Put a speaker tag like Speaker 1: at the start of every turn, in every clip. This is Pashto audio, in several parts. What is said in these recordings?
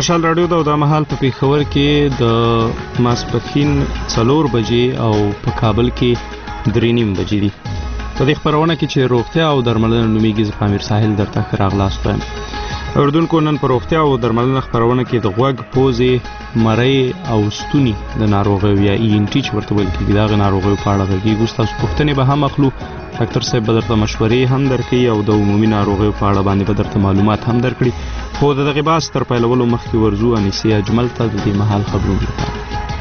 Speaker 1: مشال رادیو دا مهال په پیښور کې د ماسپښین 4 بجې او په کابل کې 3:30 بجې دي. په دې خبرونه کې چې روغتیا او درملنه نومیږي ز پامیر ساحل درته راغلاست وایم. اردوونکو نن په روغتیا او درملنه خبرونه کې د غوږ، پوزې، مرۍ او ستوني د ناروغیو یا ENT چې ورته ویل کېږي دا ناروغیو په اړه غږیږو. تاسو پوښتنې به هم اخلو. ډاکټر صاحب به درته مشورې هم درکوي او د عمومي ناروغیو په اړه باندې به درته معلومات هم درکړي. خو د دغه بحث تر پیلولو مخکې ورځو انیسې اجمل ته د دې مهال خبرونه لپاره.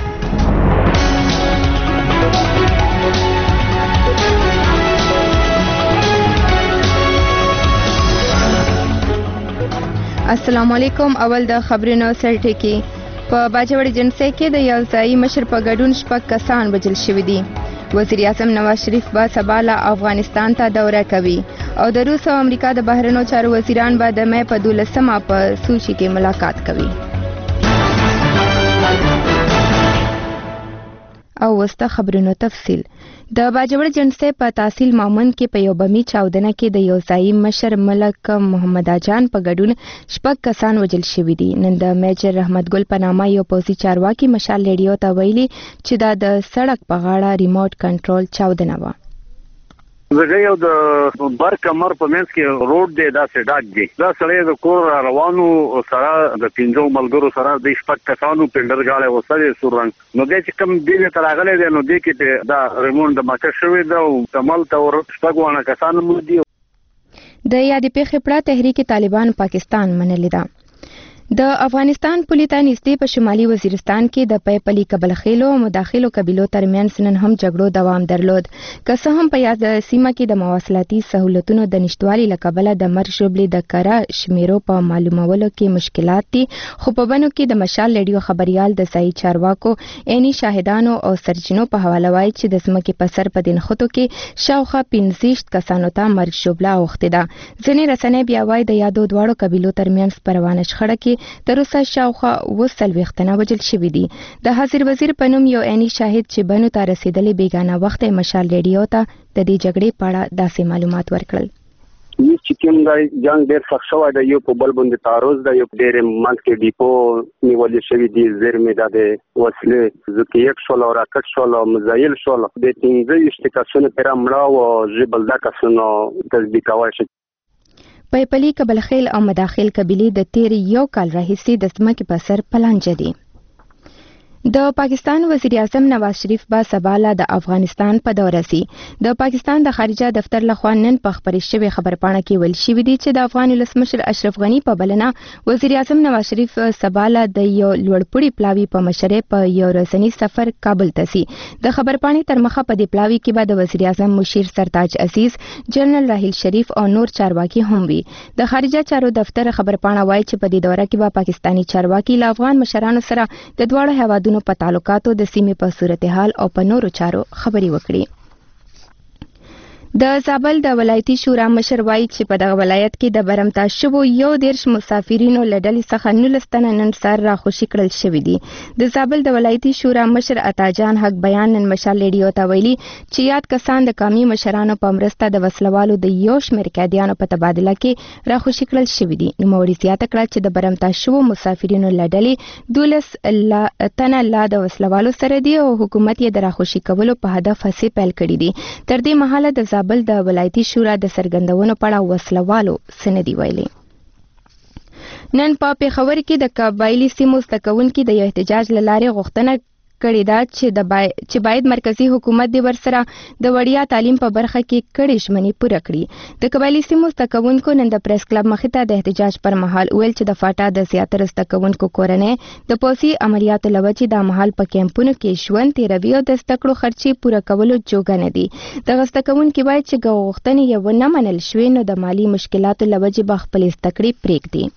Speaker 2: السلام علیکم. اول د خبرونو سرټکی. په باجوړ جنسي کې د یو ځای مشر په ګډون 6 کسان وژل شوي دي. وزیر اعظم نواز شریف به سبا له افغانستان ته دوره کوي او د روس او امریکا د بهرنیو چارو وزیران به د مې په 12مه په سوچي کې ملاقات کوي. او وسته خبرونو تفصیل. د باجوړ جنسي په تحصیل مامند کې په یو بمی چاودنه کې د یو ځای مشر ملک محمد اجان په ګډون 6 کسان وژل شوي دي. نن د میجر رحمت ګل په نامه یو پوځي چارواکي مشال ریډیو ته ویلي چې دا د سړک په غاړه ریموټ کنټرول چاودنه و.
Speaker 3: زه یو د بر کمر په منځ کې روډ دی دا سډاک دی. دا سړی د کور روانو سره د 5 ملګرو سره د 6 کسانو پندر غاړه وسره سورنګ نو د چې کوم دی ته راغلی دی نو د کې دا ریموټ د ماته شوی دا او تمل تور 6 ونه کسانو مو دی.
Speaker 2: د یادې پیښې پړه تحریک طالبان پاکستان منلې ده. د افغانستان پولي ته نږدې په شمالي وزیرستان کې د پیپلي قبل خېلو او مداخلو قبیلو ترمنځ نن هم جګړو دوام درلود. که څه هم په یاد سیمه کې د مواصلاتي سہولتونو د نشټوالي له کبله د مرګ ژوبلې د کره شمیرو په معلومولو کې مشکلات دي، خو په بنو کې د مشال ریډیو خبريال د ځای چارواکو عیني شاهدانو او سرچینو په حواله وایي چې د سمکې په سر په دین خطو کې شاوخه 15 کسانو ته مرګ ژوبله اوخته ده. ځینې رسنۍ بیا وایي د یادو دواړو قبیلو ترمنځ پروانه شخړه کې تر اوسه شاوخه 40 وژل شوي دي. د حاضر وزیر په نوم یو عیني شاهد چې بنو ته رسیدلې بیگانه وخت مشال ریډیو ته د دې جګړې په اړه داسې معلومات ورکړل.
Speaker 4: چې کوم دا جنگ ډېر سخت شوی دی، یو په بل باندې تعرض دی، یو ډېر منځ کې ډیپو نیولې شوی دي، زیرمې د وسلې ځکه یک شول او راکټ شول او مزایل شول د 15 کسانو پر امړه او جبل دا کسانو تصدیق کوي.
Speaker 2: پیپلي قبل خیل او مداخل قبیلې د تیر یو کال راهیسې د سمکې په سر پلانجه دي. د پاکستان وزیر اعظم نواز شریف به سبا له د افغانستان په دوره سي. د پاکستان د خارجه دفتر لخوا نن په خبرې شوې خبرپاڼه کې ویل شوی دی چې د افغان ولسمشر اشرف غنی په بلنه وزیر اعظم نواز شریف سبا له د یو لوړپوړي پلاوي په مشرۍ په یو ورځنی سفر کابل ته سي. د خبرپاڼې تر مخه په دې پلاوي کې به د وزیر اعظم مشیر سرتاج عزیز، جنرال راحیل شریف او نور چارواکي هم وي. د خارجه چارو دفتر خبرپاڼه وایي چې په دې دوره کې به پاکستانی چارواکي له افغان مشرانو سره د دواړو هیوادونو په تعلقاتو د سیمې په صورتحال او په نورو چارو خبرې وکړي. د زابل د ولایتي شورا مشر وایي چې په دغه ولایت کې د برمتا شوو 11 مسافرینو له ډلې څخه 19 تنه نن سهار راخوشي کړل شوي دي. د زابل د ولایتي شورا مشر عطاجان حق بیان نن مشال ریډیو ته ویلي چې یاد کسان د قومي مشرانو په مرسته د وسلوالو د یو شمېر قیدیانو په تبادله کې راخوشي کړل شوي دي. نوموړي زیاته کړه چې د برمتا شوو مسافرینو له ډلې 12 تنه لا د وسلوالو سره دي او حکومت یې د راخوشي کولو په هدف هڅې پیل کړي دي. تر دې مهاله د زابل د ولایتي شورا د سرګندونو په اړه وسلوالو سندي ویلي. نن په پیښور کې د قبایلی سیمو زده کوونکي د یو احتجاج له لارې غوښتنه کړې ده چې باید مرکزی حکومت د ورسره د وړیا تعلیم په برخه کې کړې ژمنې پوره کړي. د قبایلی سیمو زده کوونکو نن د پریس کلب مخې ته د احتجاج پر مهال ویل چې د فاټا د زیاتره زده کوونکو کورنۍ د پوځي عملیاتو له وجې د مهال په کیمپونو کې ژوند تیروي او د زده کړو خرچې پوره کولو جوګه نه دي. دغه زده کوونکي وایي چې غوښتنې یې ونه منل شوې نو د مالي مشکلاتو له وجې به خپلې زده کړې پرېږدي.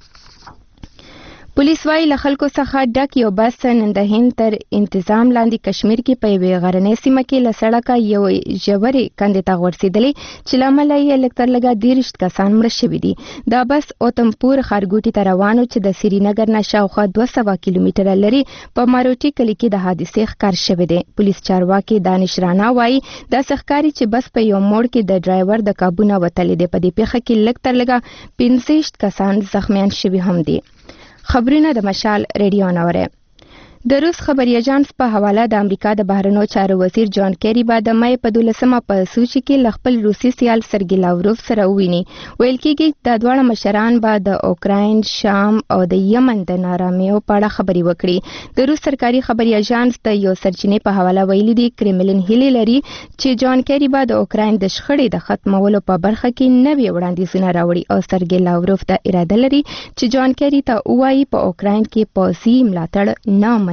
Speaker 2: پولیس وايي له خلکو څخه ډک یو بس نن د هند تر انتظام لاندې کشمیر کې په یوې غرنۍ سیمه کې له سړکه یو ژورې کندې ته غورځېدلې چې له امله یې لږ تر لږه 13 کسان مړه شوي دي. دا بس اوتمپور ښارګوټي ته روان و چې د سرینګر نه شاوخوا 200 کیلومتره لري په ماروټي کلي کې د حادثې ښکار شوی دی. پولیس چارواکي دانش رانا وايي دا ښکاري چې بس په یو موړ کې د ډرایور د کابو نه وتلی دی. په دې پیښه کې لږ تر لږه 15 کسان زخمیان شوي هم دي. خبرونه د مشال ریډیو نوره. د روس خبري اژانس په حواله د امریکا د بهرنیو چارو وزیر جان کیری به د مې په 12مه په سوچي کې ل خپل روسي سیال سرګي لاوروف سره وویني. ویل کېږي د دواړه مشران به د اوکراین، شام او د یمن د نارامیو په اړه خبري وکړي. د روس سرکاري خبري اژانس د یو سرچینې په حواله ویلي دی کرملین هیلي لري چې جان کیری به د اوکراین د شخړې د ختمولو په برخه کې نوي وړاندیزونه راوړي او سرګي لاوروف د اراده لري چې جان کیری ته وایي په اوکراین کې پوځي ملاتړ نه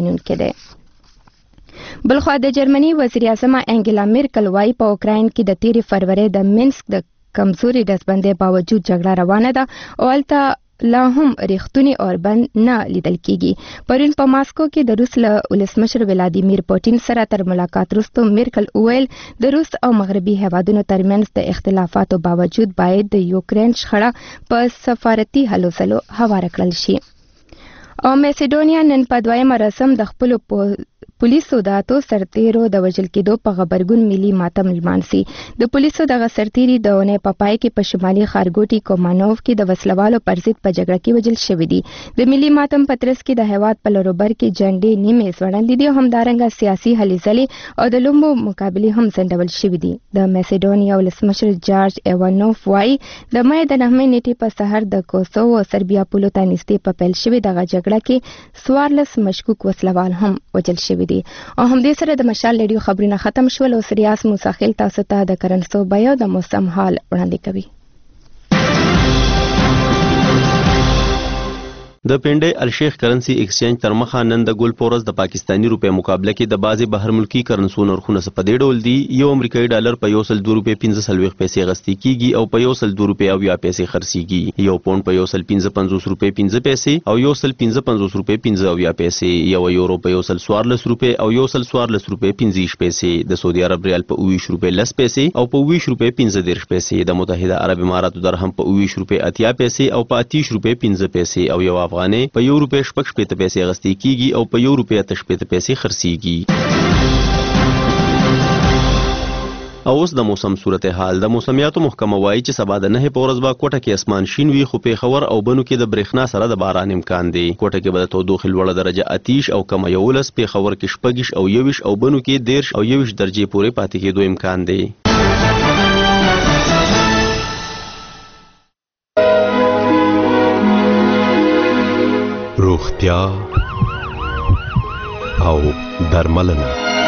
Speaker 2: بلخوا د جرمني وزیر اعظم انګلا میرکل وايي په اوکراین کې د 13 فروری د مینسک د کمزوري دسبندۍ باوجود جګړه روانه ده او البته لا هم ریښتونی اوربند نه لیدل کیږي. پرون په ماسکو کې د روس له ولسمشر ولادیمیر پوتین سره تر ملاقات وروسته میرکل وویل د روس او مغربي هیوادونو ترمنځ د اختلافاتو باوجود باید د یوکرين شخړه په سفارتي هلو ځلو هواره کړل شي. او میسیډونیا نن په دویمه رسم د خپل پولیسو د اتو سرتیرو د وژل کېدو په غبرګون ملي ماتم لمانځي. د پولیسو د سرتیري د اونۍ په پای کې په شمالي ښارګوټي کومانوف کې د وسلوالو پر ضد په جګړه کې وژل شوي دي. د ملي ماتم په ترڅ کې د هیواد په لوروبر کې جنډې نیمې ځوړندې دي او همدارنګه سیاسي هلې ځلې او د لومبو مقابلې هم ځنډول شوي دي. د میسیډونیا ولسمشر جارج ایوانوف وایي د مې د 9 نیټې په سحر د کوسوو او سربیا پولو ته نږدې په پیل شوې دغه جګړه کې 14 مشکوک وسلوال هم وژل شوي دي. او هم دې سره د مشال ریډیو خبرونه ختم شول او سریاس موساخیل تاسو ته د کرنسو بیا د موسم حال وړاندې کوي.
Speaker 5: د پنډي الشیخ کرنسی ایکسچینج تر مخه نن د ګول پورس د پاکستانی روپے مقابله کې د بازي بهر ملکی کرنسو نرخونه په دې ډول دي. یو امریکایي ډالر په 102 روپے 15 پیسې غستې کیږي او په 102 روپے او 20 پیسې خرڅيږي. یو پاوند په 155 روپے 15 پیسې او 155 روپے 15 پیسې. یو یورو په 114 روپے او 114 روپے 15 پیسې. د سعودي عرب ریال په 20 روپے 10 پیسې او په 20 روپے 15 پیسې. د متحده عرب اماراتو درهم په 20 روپے 80 پیسې او په 30 روپے 15 پیسې. او یو افغانۍ په 1 روپے 15 پیسې غستې کیږي او په 1 روپے 15 پیسې خرڅيږي. او اوس د موسم صورتحال. د موسمیاتو محکمه وایي چې سبا د 9 په ورځ به کوټه کې اسمان شین وي خو پیښور او بنو کې د برېښنا سره د باران امکان دی. کوټه کې به د تودوخې لوړه درجه 18 او کم 11، پیښور کې 14 او 21 او بنو کې 13 او 21 درجې پورې پاتې کېدو امکان دی.
Speaker 6: روغتیا او درملنه.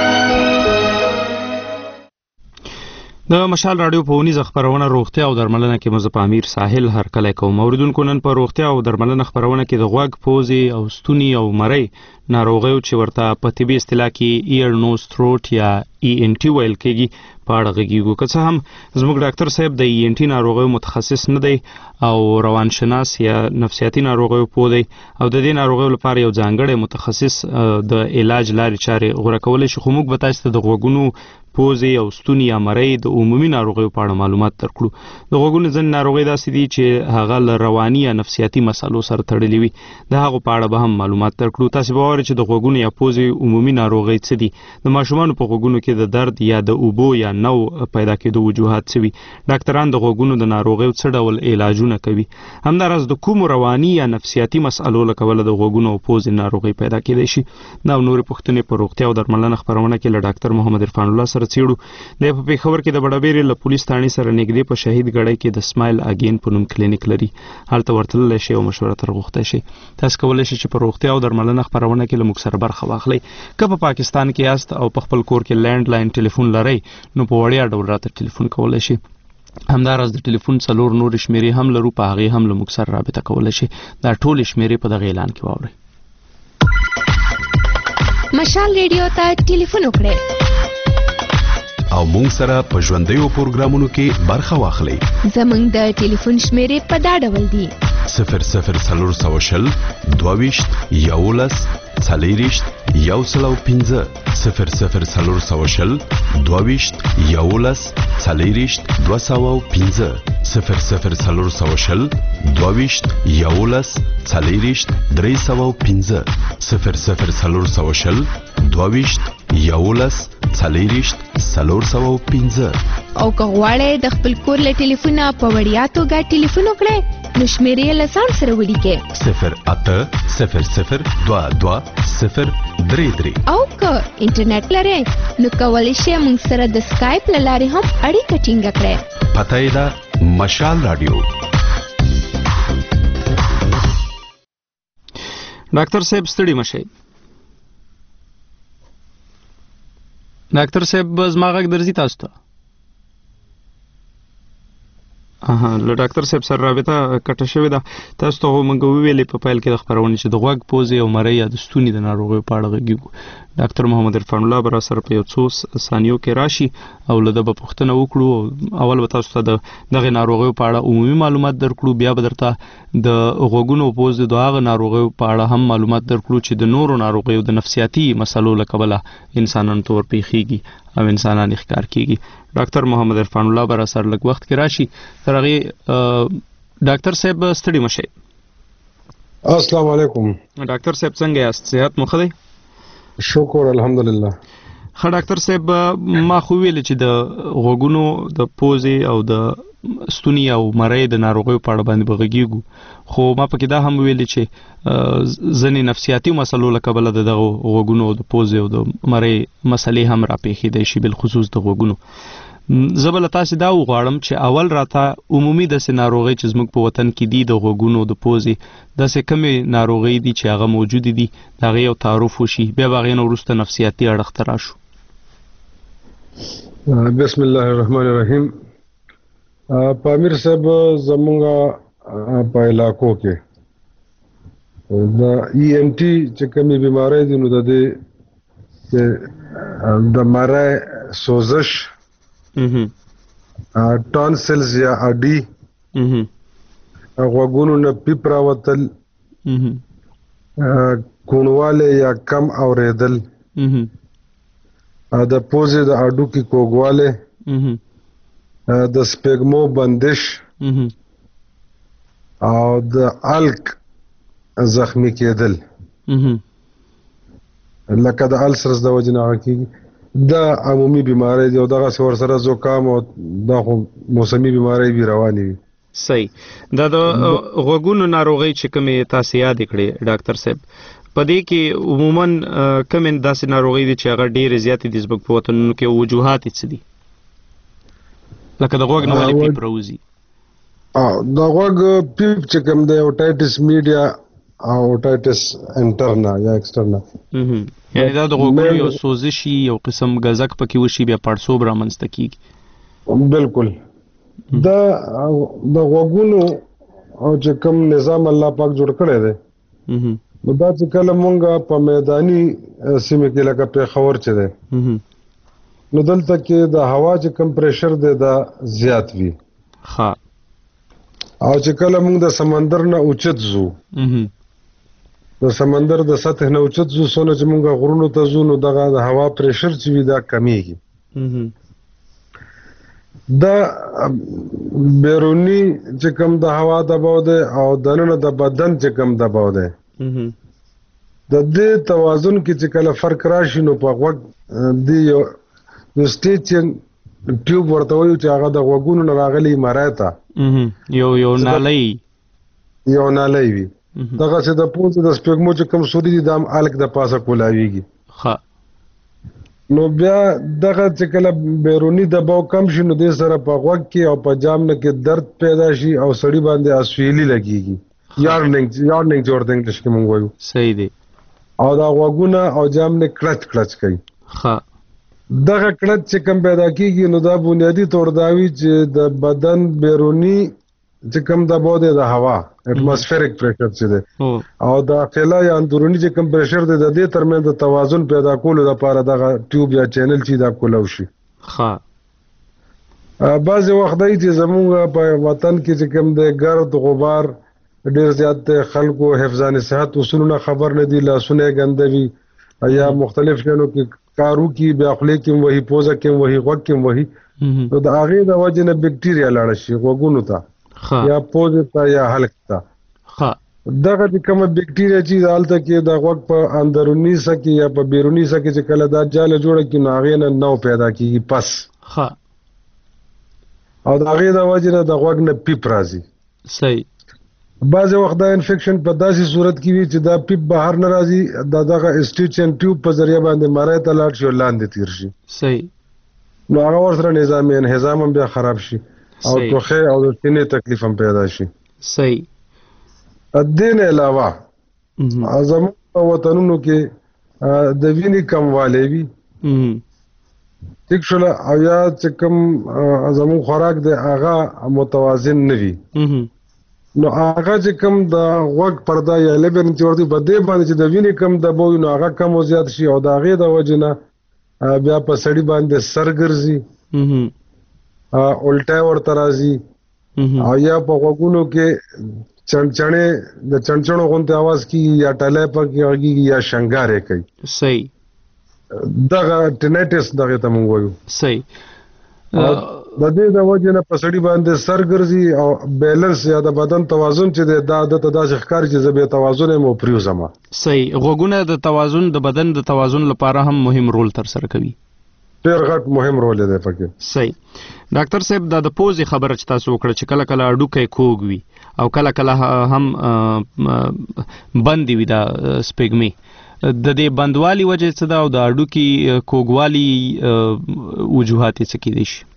Speaker 1: د مشال رادیو په ونیزه خبرونه روغتیا او درملنه کې مزه پامیر ساحل هر کله کوم اوریدونکو نن په روغتیا او درملنه خبرونه کې د غوږ، پوزې او ستوني او مرۍ ناروغیو چې ورته په طبي اصطلاح کې ایر نوز تھروټ یا ENT ویل کېږي په اړه غږیږو. که څه هم زموږ ډاکټر صاحب د ENT ناروغیو متخصص نه دی او روانشناس یا نفسیاتي ناروغیو پوه دی او د دې ناروغیو لپاره یو ځانګړی متخصص د علاج لارې چارې غوره کولی شي، خو موږ به تاسو ته د غوږونو، پوزې او ستوني یا مرۍ د عمومي ناروغیو په اړه معلومات درکړو. د غوږونو ځینې ناروغۍ داسې دي چې هغه له رواني یا نفسیاتي مسالو سره تړلې وي، د هغو په اړه به هم معلومات درکړو. تاسو به واورئ چې د غوږونو یا پوزې عمومي ناروغۍ څه دي، د ماشومانو په غوږونو کې د درد یا د اوبو یا نو پیدا کېدو وجوهات څه وي، ډاکټران د غوږونو د ناروغیو څه ډول علاجونه کوي، همداراز د کومو رواني یا نفسیاتي مسالو له کبله د غوږونو او پوزې ناروغۍ پیدا کېدای شي. دا نورې پوښتنې په روغتیا او درملنه خبرونه کې له ډاکټر محمد عرفان الله سره څېړو. د په پیښور کې د بډابېرې له پولیس تاڼې سره نږدې په شهید ګړی کې د سمایل اگین په نوم کلینیک لري، هلته ورتللی شي او مشوره تر غوښتی شي. تاسو کولی شئ چې په روغتیا او درملنه خبرونه کې له موږ سره برخه واخلئ. که په پاکستان کې یاست او په خپل کور کې لینډ لاین ټلیفون لرئ نو په وړیا ډول راته ټلیفون کولی شئ. همداراز د ټلیفون 4 نورې شمیرې هم لرو، په هغې هم له موږ سره رابطه کولی شئ. دا ټولې شمیرې په دغه اعلان کې واورئ.
Speaker 2: مشال ریډیو ته ټلیفون وکړئ
Speaker 6: او مونږ سره په ژوندیو پروګرامونو کې برخه واخلئ.
Speaker 2: زمونږ د ټلیفون شمیرې په دا ډول دي:
Speaker 6: 00420 22 11 40 105 00420 22 11 40 205 00420 22 11 40 305 00420 22 11 40 305.
Speaker 2: او که غواړئ د خپل کور له ټلیفونه په وړیا توګه ټلیفون وکړئ نو شمیرې له ځان سره ولیکئ
Speaker 6: 0800222033
Speaker 2: او که انټرنیټ لرئ نو کولی شئ موږ سره د سکایپ له لارې هم اړیکه ټینګه کړئ.
Speaker 6: پته یې ده مشال رادیو.
Speaker 1: ډاکټر صاحب ستړي مشئ. ډاکټر صاحب زما غږ درځي تاسو ته؟ له ډاکټر صاحب سره رابطه کټه شوې ده. تاسو ته موږ وویلې په پیل کې د خپرونې چې د غوږ پوزې او مرۍ یا د ستوني د ناروغیو په اړه غږیږو. ډاکټر محمد عرفان الله به راسره په یو څو ثانیو کې راشي او له ده به پوښتنه وکړو. اول به تاسو ته د دغې ناروغیو په اړه عمومي معلومات درکړو، بیا به درته د غوږونو پوزې د هغه ناروغیو په اړه هم معلومات درکړو چې د نورو ناروغیو د نفسیاتي مسلو له کبله انسانانو ته ورپېښېږي او انسانان یې ښکار کېږي. ډاکټر محمد عرفان الله به راسره لږ وخت کې راشي. تر هغې ډاکټر صاحب ستړي مشئ.
Speaker 7: السلام علیکم.
Speaker 1: ډاکټر صاحب څنګه یاست؟ صحت مو ښه دی؟
Speaker 7: شکر الحمدلله.
Speaker 1: ښه ډاکټر صاحب ما خو ویل چې د غوږونو د پوزې او د ستوني او مرۍ د ناروغیو په اړه باندې به غږیږو، خو ما پکې دا هم ویلې چې ځینې نفسیاتي مسلو له کبله د دغو غوږونو او د پوزې او د مرۍ مسلې هم راپېښېدی شي، بالخصوص د غوږونو. زه به له تاسې دا وغواړم چې اول راته عمومي داسې ناروغۍ چې زموږ په وطن کې دي د غوږونو د پوزې داسې کمې ناروغۍ دي چې هغه موجودې دي د هغې یو تعارف وشي، بیا به هغې نه وروسته نفسیاتي اړخ ته راشو.
Speaker 7: بسم الله الرحمن الرحیم. پامیر صاحب زمونږه په علاقو کې د ENT چې کومې بیماری دي نو د دې د مرۍ سوزش، ټانسلز یا اډي، غوږونو نه پیپ راوتل، کوڼوالی یا کم اوریدل، د پوزې د هډوکي کوږوالی، د سپېږمو بندش او د الک زخمی کېدل لکه د السرس د وجې نه هغه کېږي. دا عمومي بیماری دی او دغسې ورسره زکام او دا خو موسمي بیماری وي روانې وي.
Speaker 1: صحیح. دا د غوږونو ناروغۍ چې کومې تاسې یادې کړې ډاکټر صاحب، په دې کې عموماً کومې داسې ناروغۍ دي چې هغه ډېرې زیاتې دي زموږ په وطنونو کې، او وجوهات یې څه دي؟ لکه د غوږ نه ولې پیپ راوځي؟
Speaker 7: د غوږ پیپ چې کوم دی اوټایټس میډیا او اوټایټس انټرنا یا ایکسټرنا،
Speaker 1: یعنې دا د غوږونو یو سوزش یو قسم ګزک پکې وشي، بیا پړسوب رامنځته کېږي.
Speaker 7: بالکل. دا د غوږونو او چې کوم نظام الله پاک جوړ کړی دی نو دا چې کله مونږ په میداني سیمه کې لکه پېښور چې دی نو دلته کې د هوا چې کم پریشر دی دا زیات وي. او چې کله مونږ د سمندر نه اوچت ځو، د سمندر د سطح نه اوچت ځو، څونه چې مونږ غرونو ته ځو نو دغه د هوا پریشر چې وي دا کمیږي. دا بیرونی چې کم د هوا دباو دی او دننه د بدن چې کم دباو دی، د دې توازن کې چې کله فرق راشي نو په غوږ دی یو سټیچن ټیوب ورته وایو چې هغه د غوږونو نه راغلی مرۍ ته
Speaker 1: یو نالی
Speaker 7: وي. دغسې د پوزې د سپېږمو چې کوم سوري دي دا هم الک د پاسه کولاویږي. نو بیا دغه چې کله بیروني دباو کم شي نو دې سره په غوږ کې او په جام نه کې درد پیدا شي او سړي باندې اسویلي لګېږي، یارننګ چې ورته انګلیش کې مونږ وایو.
Speaker 1: صحیح دی.
Speaker 7: او دا غوږونه او جام نه کلچ کوي. دغه کلچ چې کم پیدا کېږي نو دا بنیادي طور دا وي چې د بدن بیروني چې کم دباو دی د هوا اټماسفیرک پریشر چې دی او داخله یا اندروني چې کم پریشر دی د دې ترمنځ د توازن پیدا کولو لپاره دغه ټیوب یا چینل چې دا کولاو شي. بعضې وخت دی چې زمونږ په وطن کې چې کم دی ګرد غبار ډېر زیات دی، خلکو حفظان صحت اصولونه خبر نه دي، لاسونه یې ګنده وي یا مختلف شیانو کې کارو کې بیا خولې کې هم وهي، پوزه کې هم وهي، غوږ کې هم وهي، نو د هغې د وجې نه بکټیریا لاړه شي غوږونو ته یا پوزې ته یا حلق ته. دغه چې کومه بکټیریا چې هلته کې د غوږ په اندروني سه کې یا په بیروني سه کې چې کله دا جاله جوړه کړي نو هغې نه نو پیدا کېږي پس، او د هغې د وجې نه د غوږ نه پیپ راځي.
Speaker 1: صحیح.
Speaker 7: بعض وخت دا انفیکشن په داسې صورت کې وي چې دا پیپ بهر نه راځي، دغه اسټیچ ان ټیوب په ذریعہ باندې مړی ته لاړ شي او لاندې تیر شي.
Speaker 1: صحیح.
Speaker 7: نو هغه ورسره نظامي انهضام هم بیا خراب شي او ټوخی او د سینې تکلیف هم پیدا شي.
Speaker 1: صحیح.
Speaker 7: دین علاوه زموږ په وطنونو کې د وینې کموالی وي، ټیک شوله، او یا چې کوم زموږ خوراک دی هغه متوازن نه وي، نو هغه چې کوم د غوږ پرده یا لیبر چې ورته په دې باندې چې د وینې کم دباو نو هغه کم او زیات شي او د هغې د وجې نه بیا په سړي باندې سر ګرځي، الټی ورته راځي، او یا په غوږونو کې چڼچڼې د چڼچڼو غوندې اواز کېږي یا ټلی پکې غږېږي یا شنګارې کوي.
Speaker 1: صحیح.
Speaker 7: دغه ټینایټس دغه ته موږ وایو.
Speaker 1: صحیح.
Speaker 7: د دې د وجې نه په سړي باندې سر ګرځي او بیلنس یا د بدن توازن چې دی دا عادت داسې ښکاري چې زه بې توازن یم او پریوزم.
Speaker 1: صحیح. غوږونه د توازن د بدن د توازن لپاره هم مهم رول ترسره کوي.
Speaker 7: ډېر غټ مهم رول دی پکې.
Speaker 1: صحیح. ډاکټر صاحب دا د پوزې خبره چې تاسو وکړه چې کله کله هډوکی کوږ وي او کله کله هم بند وي دا سپېږمې، د دې بندوالي وجه څه ده او د هډوکي کوږوالي وجوهات یې څه کیدای شي؟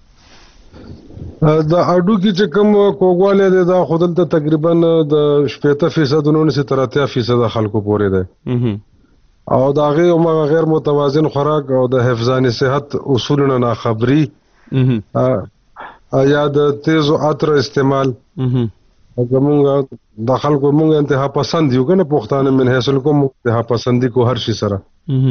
Speaker 7: د هډوکي چې کوم کوږوالی دی دا خو دلته تقریبا د 80% 19 تر 80% خلکو پورې دی، او د هغې هماغه غیر متوازن خوراک او د حفظان صحت اصولو نه ناخبري یا د تیزو عطر استعمال. زمونږ د خلکو مونږ انتها پسند یو که نه پښتانه من حیث الکوم انتها پسندي کو هر شي سره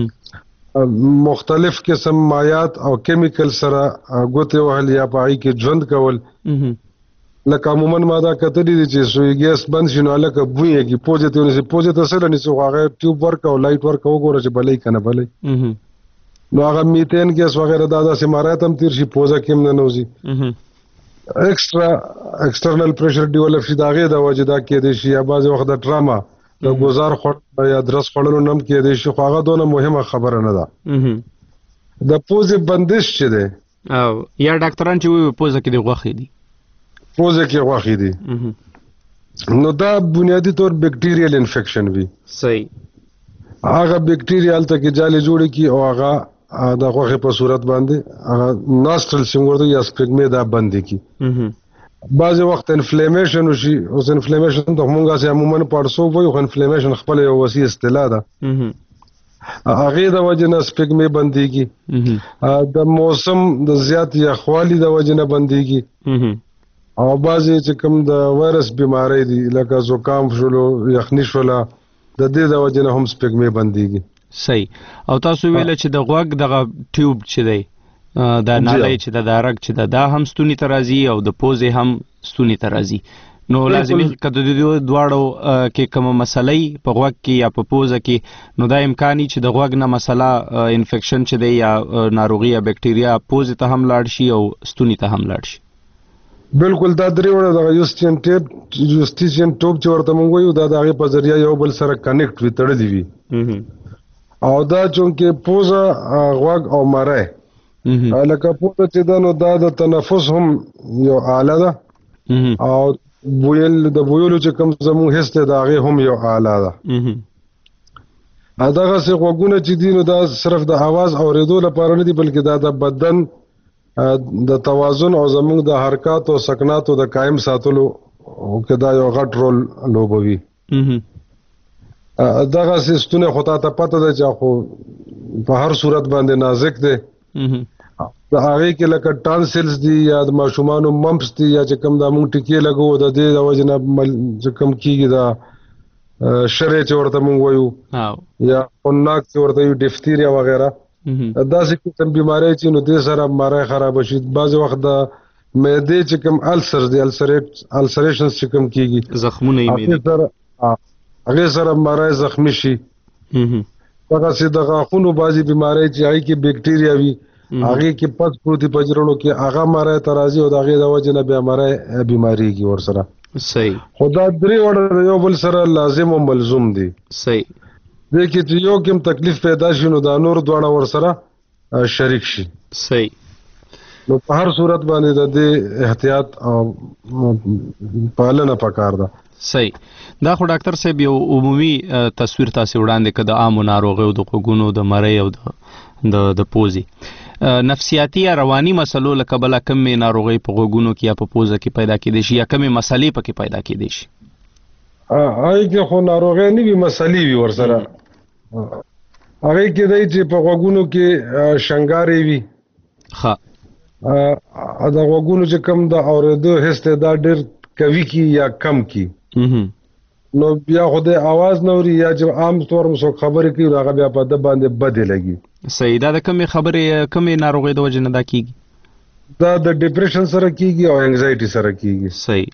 Speaker 7: مختلف قسم مایات او کیمیکل سره ګوتې وهل یا په هغې کې ژوند کول. لکه عموما ما دا کتلي دي چې سوی ګیس بند شي نو هلکه بوی یې پوزې ته ونیسي، پوزې ته څه رانیسي خو هغه ټیوب ورکه او لایټ ورکه وګوره چې بلی که نه بلی، نو هغه میتین ګیس وغیره دا داسې مارایت هم تیر شي، پوزه کې هم ننوځي، ایکسټرنل پریشر ډیولپ شي، د هغې د وجې دا کیدای شي، یا بعضې وخت د ټراما د ګزار خوړلو یا درس خوړلو نه هم کیدای شي، خو هغه دونه مهمه خبره نه ده. د پوزې بندش چې دی
Speaker 1: او یا ډاکټران چې وایي پوزه کې د غوښې دي،
Speaker 7: پوزه کې غوښې دي، نو دا بنیادي طور بیکټیریل انفیکشن وي.
Speaker 1: صحیح.
Speaker 7: هغه بیکټیریا هلته کې جالې جوړې کړي او هغه د غوښې په صورت باندې هغه ناسټرل چې موږ ورته یا سپېږمې دا بندې کړي. بعضې وخت انفلیمیشن وشي، اوس انفلیمیشن ته موږ هسې عموما پړسوب وایو، خو انفلیمیشن خپله یو وسیع اصطلاح ده، هغې د وجې نه سپېږمې بندېږي، د موسم د زیات یخوالي د وجې نه بندېږي، او بعضې چې کوم د وایرس بیماری دي لکه زکام شولو، یخني شوله، د دې د وجې نه هم سپېږمې بندېږي.
Speaker 1: صحیح. او تاسو ویله چې د غوږ دغه ټیوب چې دی دا نالی چې د رګ چې ده دا هم ستوني ته راځي او د پوزې هم ستوني ته راځي، نو لازمي که د دواړو کې کومه مسله په غوږ کې یا په پوزه کې نو دا امکاني چې د غوږ نه مسله انفیکشن چې دی یا ناروغي یا بکټیریا پوزې ته هم لاړ شي او ستوني ته هم لاړ شي.
Speaker 7: بالکل دا درې وړه دغه یوسټیچین ټوب چې ورته موږ وایو دا د هغې په ذریعه یو بل سره کنیکټ وي، تړلي وي، او دا چونکې پوزه غوږ او مری لکه پوزه چې ده نو دا د تنفس هم یو آله ده، او د بویلو چې کوم زموږ حس دی د هغې هم یو آله ده. دغسې غوږونه چې دي نو دا صرف د اواز اورېدو لپاره نه دي، بلکې دا د بدن د توازن او زموږ د حرکاتو او سکناتو د قایم ساتلو کې دا یو غټ رول لوبوي. دغسې ستونی خو تا ته پته ده چې خو په هر صورت باندې نازک دی، د هغې کې لکه ټانسلز دي یا د ماشومانو ممپس دي یا چې کوم دا موږ ټیکې لګوو د دې د وجې نه چې کوم کېږي دا شرې چې ورته موږ وایو یا خناک چې ورته وایو ډیفتیریا وغیره، داسې قسم بیماری چې نو دې سره مری خرابه شي. بعضې وخت د معدې چې کوم السرز دي السریشنز چې کوم کېږي
Speaker 1: زخمونه یې
Speaker 7: هغې سره مری زخمي شي. دغسې د غاښونو بعضې بیماری چې هغې کې بیکټیریا وي هغې کې پس پروتي په جرړو کې هغه مری ته راځي او د هغې د وجې نه بیا مری بیماریږي ورسره.
Speaker 1: صحیح.
Speaker 7: خو دا درې وړه د یو بل سره لازم او ملزوم دي.
Speaker 1: صحیح.
Speaker 7: دې کې چې یو کوم تکلیف پیدا شي نو دا نور دواړه ورسره شریک شي.
Speaker 1: صحیح.
Speaker 7: نو په هر صورت باندې د دې احتیاط او پالنه پکار ده.
Speaker 1: صحیح. دا خو ډاکټر صاحب یو عمومي تصویر تاسو وړاندې کړ د عامو ناروغیو د غوږونو د مرۍ او د پوزي. نفسیاتي یا رواني مسلو له کبله کومې ناروغۍ په غوږونو کې یا په پوزه کې پیدا کېدای شي یا کومې مسلې پکې پیدا کېدای شي؟
Speaker 7: هغه کې خو ناروغۍ نه وي، مسلې وي ورسره. هغه کې دی چې په غوږونو کې شنګارې وي.
Speaker 1: ښه.
Speaker 7: د غوږونو چې کم د اورېدو حس دی دا ډېر قوي کی یا کم کی. نو بیا خو د आवाज نوري یا چې عام طور مسو خبرې کوي هغه بیا په د باندې بده لګي.
Speaker 1: صحیح. دا د کومې خبرې کومې ناروغۍ د وجه نه دا کیږي؟
Speaker 7: دا د ډیپریشن سره کیږي او انګزایټي سره کیږي.
Speaker 1: صحیح.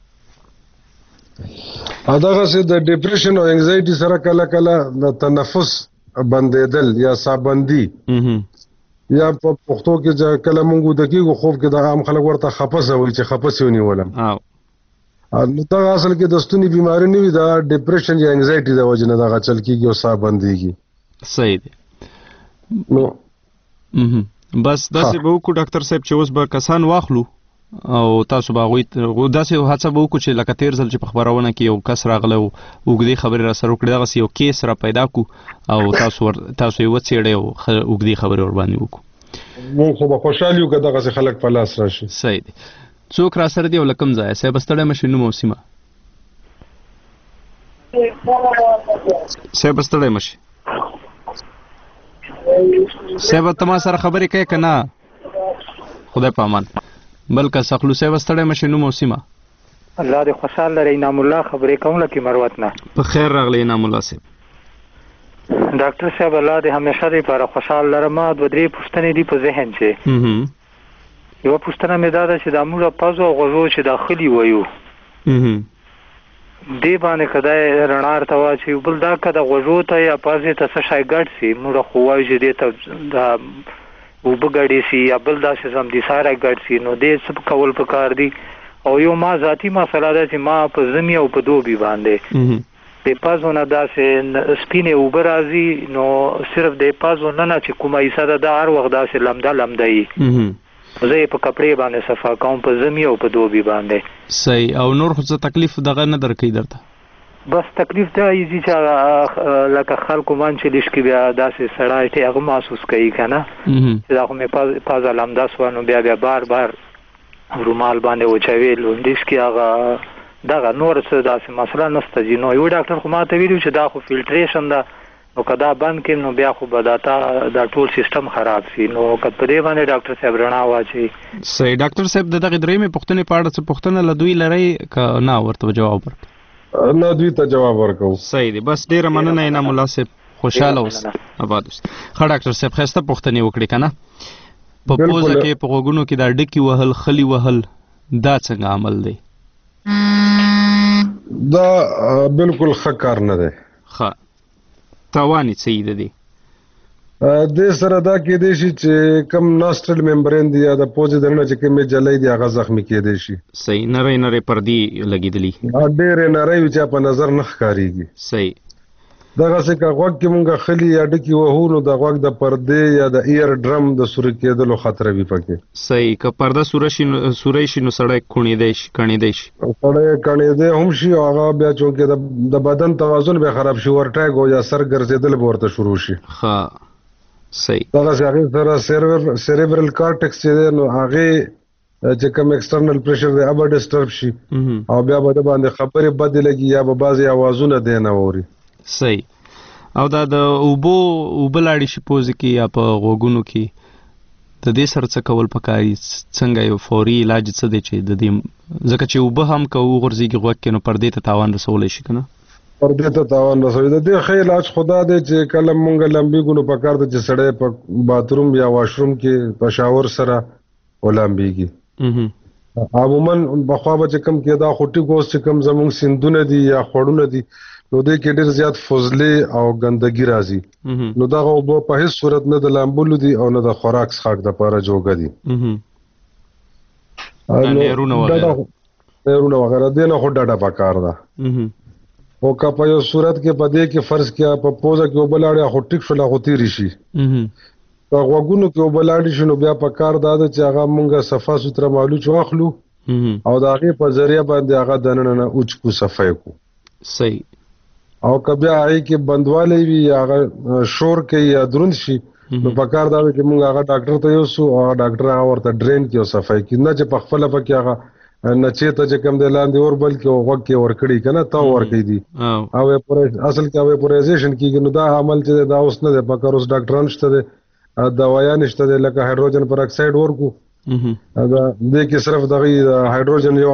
Speaker 7: دغه څه د ډیپریشن او انګزایټي سره کله کله د تنفس بندیدل یا سابندي یا په پښتو کې کله مونږ د کېږو خوب کې د عام خلک ورته خپسه وي چې خپسه ونیولم. نو دا اصل کې د ستوني بیماری نه وي، دا ډیپریشن یا انګزایټي د وجه نه دا چل کېږي او سابنديږي.
Speaker 1: صحیح دی.
Speaker 7: نو
Speaker 1: بس داسې به وکړو ډاکټر صاحب چې اوس به کسان واخلو او تاسو به هغوی داسې هڅه به وکړو چې لکه تېر ځل چې په خپرونه کې یو کس راغلی او اوږدې خبرې را سره وکړې دغسې یو کیس را پیدا کړو او تاسو یې وڅېړئ او اوږدې خبرې ورباندې وکړو.
Speaker 7: موږ خو به خوشحال یو که دغسې خلک په لاس راشي.
Speaker 1: صحیح دی. څوک را سره دی او له کوم ځایه؟ صاحب ستړی مه شئ، نوم او سیمه. صاحب ستړی مه شئ. صاحب ته ما سره خبرې کوې که نه؟ خدای په امان. بل کس اخلو. صاحب ستړی مه شئ، نوم او سیمه.
Speaker 8: الله دې خوشحال لري. انعام الله خبرې کوم لکه مروت نه.
Speaker 1: په خیر راغلی انعام الله صاحب.
Speaker 8: ډاکټر صاحب الله دې همیشه دې پر خوشحال لره. ما دوه درې پوښتنې دي په ذهن کې. یو پوښتنه مې دا ده چې د موږ پزو او غوږو چې داخلي وایو دې باندې کدای رڼا ارته واچي، بل دا که د غوږو ته یا پازې ته څه شی ګډ سي موږ خو وایو چې دې ته دا اوبه ګډې سي یا بل داسې سمدیساره ګډ سي، نو دې څه کول پکار دي؟ او یو ما ذاتي مسله ده چې ما په ژمي او په دوبي باندې د پازو نه داسې سپینې اوبه راځي، نو صرف د پازو نه چې کومه حصه ده دا هر وخت داسې لمده وي. زه یې په کپړې باندې صفا کوم په ژمي او په دوبي باندې.
Speaker 1: صحیح. او نور خو څه تکلیف دغه نه درکوي درته؟
Speaker 8: بس تکلیف دا یې چې لکه خلکو من چې لیش کې بیا داسې سړی ته هغه محسوس کوي که نه چې دا خو مې پازه لمده سوه، نو بیا بار رومال باندې وچوي لیش کې هغه دغه نور څه داسې مسله نشته. نو یو ډاکټر خو ما ته ویلي چې دا خو فلټریشن ده، نو که دا بند کړي نو بیا خو به دا ټول سیستم خراب شي. نو که په دې باندې ډاکټر صاحب رڼا واچي.
Speaker 1: صحیح. ډاکټر صاحب د دغې درېیمې پوښتنې په اړه څه پوښتنه له دوی لرئ که نه ورته جواب ورکړئ؟
Speaker 7: نه، دوی ته جواب ورکوو.
Speaker 1: صحیح دی. بس ډېره مننه انعام الله صاحب. خوشحاله اوس، آباد اوس. ښه ډاکټر صاحب ښایسته پوښتنې وکړې که نه؟ په پوزه کې په غوږونو کې دا ډکي وهل خلي وهل دا څنګه عمل دی؟
Speaker 7: دا بالکل ښه کار نه دی.
Speaker 1: ښه. تاوان یې څه دی؟
Speaker 7: دې سره دا کېدای شي چې کم ناسټرل ممبرین دی یا د پوزې دننه چې کومې جلۍ دی هغه زخمي کېدای شي.
Speaker 1: صحیح. نری پردې لګېدلي.
Speaker 7: ډېرې نری وي چې په نظر نه ښکارېږي.
Speaker 1: صحیح.
Speaker 7: دغسې که غوږ کې مونږ خلي یا ډکي وهو نو د غوږ د پردې یا د ایر ډرم د سوري کېدلو خطر وي پکې.
Speaker 1: صحیح. که پرده سوری شي نو سړی کڼېدی شي.
Speaker 7: سړی کڼېدی هم شي او هغه بیا چونکې د بدن توازن بیا خراب شي، ورټیګ او یا سر ګرځېدل به ورته شروع شي.
Speaker 1: ښه. صحیح.
Speaker 7: دغسې هغې سره سیریبرل کارټکس چې دی نو هغې چې کوم ایکسټرنل پریشر دی هغه ډسټرب شي او بیا به د باندې خبرې بدې لګي یا به بعضې اوازونه دی نه اوري.
Speaker 1: صحیح. او دا د اوبه لاړې شي پوزې کې یا په غوږونو کې د دې سره څه کول پکاري؟ څنګه یو فوري علاج څه دی چې د دې ځکه چې اوبه هم که وغورځېږي غوږ کې نو پردې ته تاوان رسولی شي که نه؟
Speaker 7: پردې ته تاوان رسوي. د دې ښه علاج خدا دی چې کله مونږ لمبېږو نو پکار ده چې سړی په باتروم یا واشروم کې په شاور سره ولامبېږي. عموما پخوا به چې کوم کېدا خو ټیک اوس چې کوم زمونږ سیندونه دي یا خوړونه دي نو دې کې ډېر زیات فضلې او ګندګي راځي، نو دغه اوبه په هیڅ صورت نه د لامبلو دي او نه د خوراک څښاک دپاره جوګه دي. نیرونه وغیره دې نه خو ډډه پکار ده. او که په یو صورت کې په دې کې فرض کړه په پوزه کې اوبه لاړې خو ټیک شوله خو تېرې شي په غوګونو کې وبلاړ شنو بیا په کار دا چې هغه مونږه صفا سوتره معلوچ واخلو او دا هغه په ذریعہ باندې هغه دننه نه اوچ کو صفای کو
Speaker 1: صحیح
Speaker 7: او کبه هغه کې بندواله وی هغه شور کې یا دروند شي نو په کار دا چې مونږ هغه ډاکټر ته یوسو او ډاکټر هغه ورته ډرین کې او صفای کې نه چې په خپل پکې هغه نه چې ته کوم د لاندې اور بل کې وغ کې ور کړی کنه تا ور کوي دي او اصل کې ویپورایزیشن کېږي نو دا عمل چې دا اوس نه د پکار اوس ډاکټران شته دوايا نشته لکه هایدروجن پر اکساید ورکو دا دې کې صرف دغه هایدروجن یو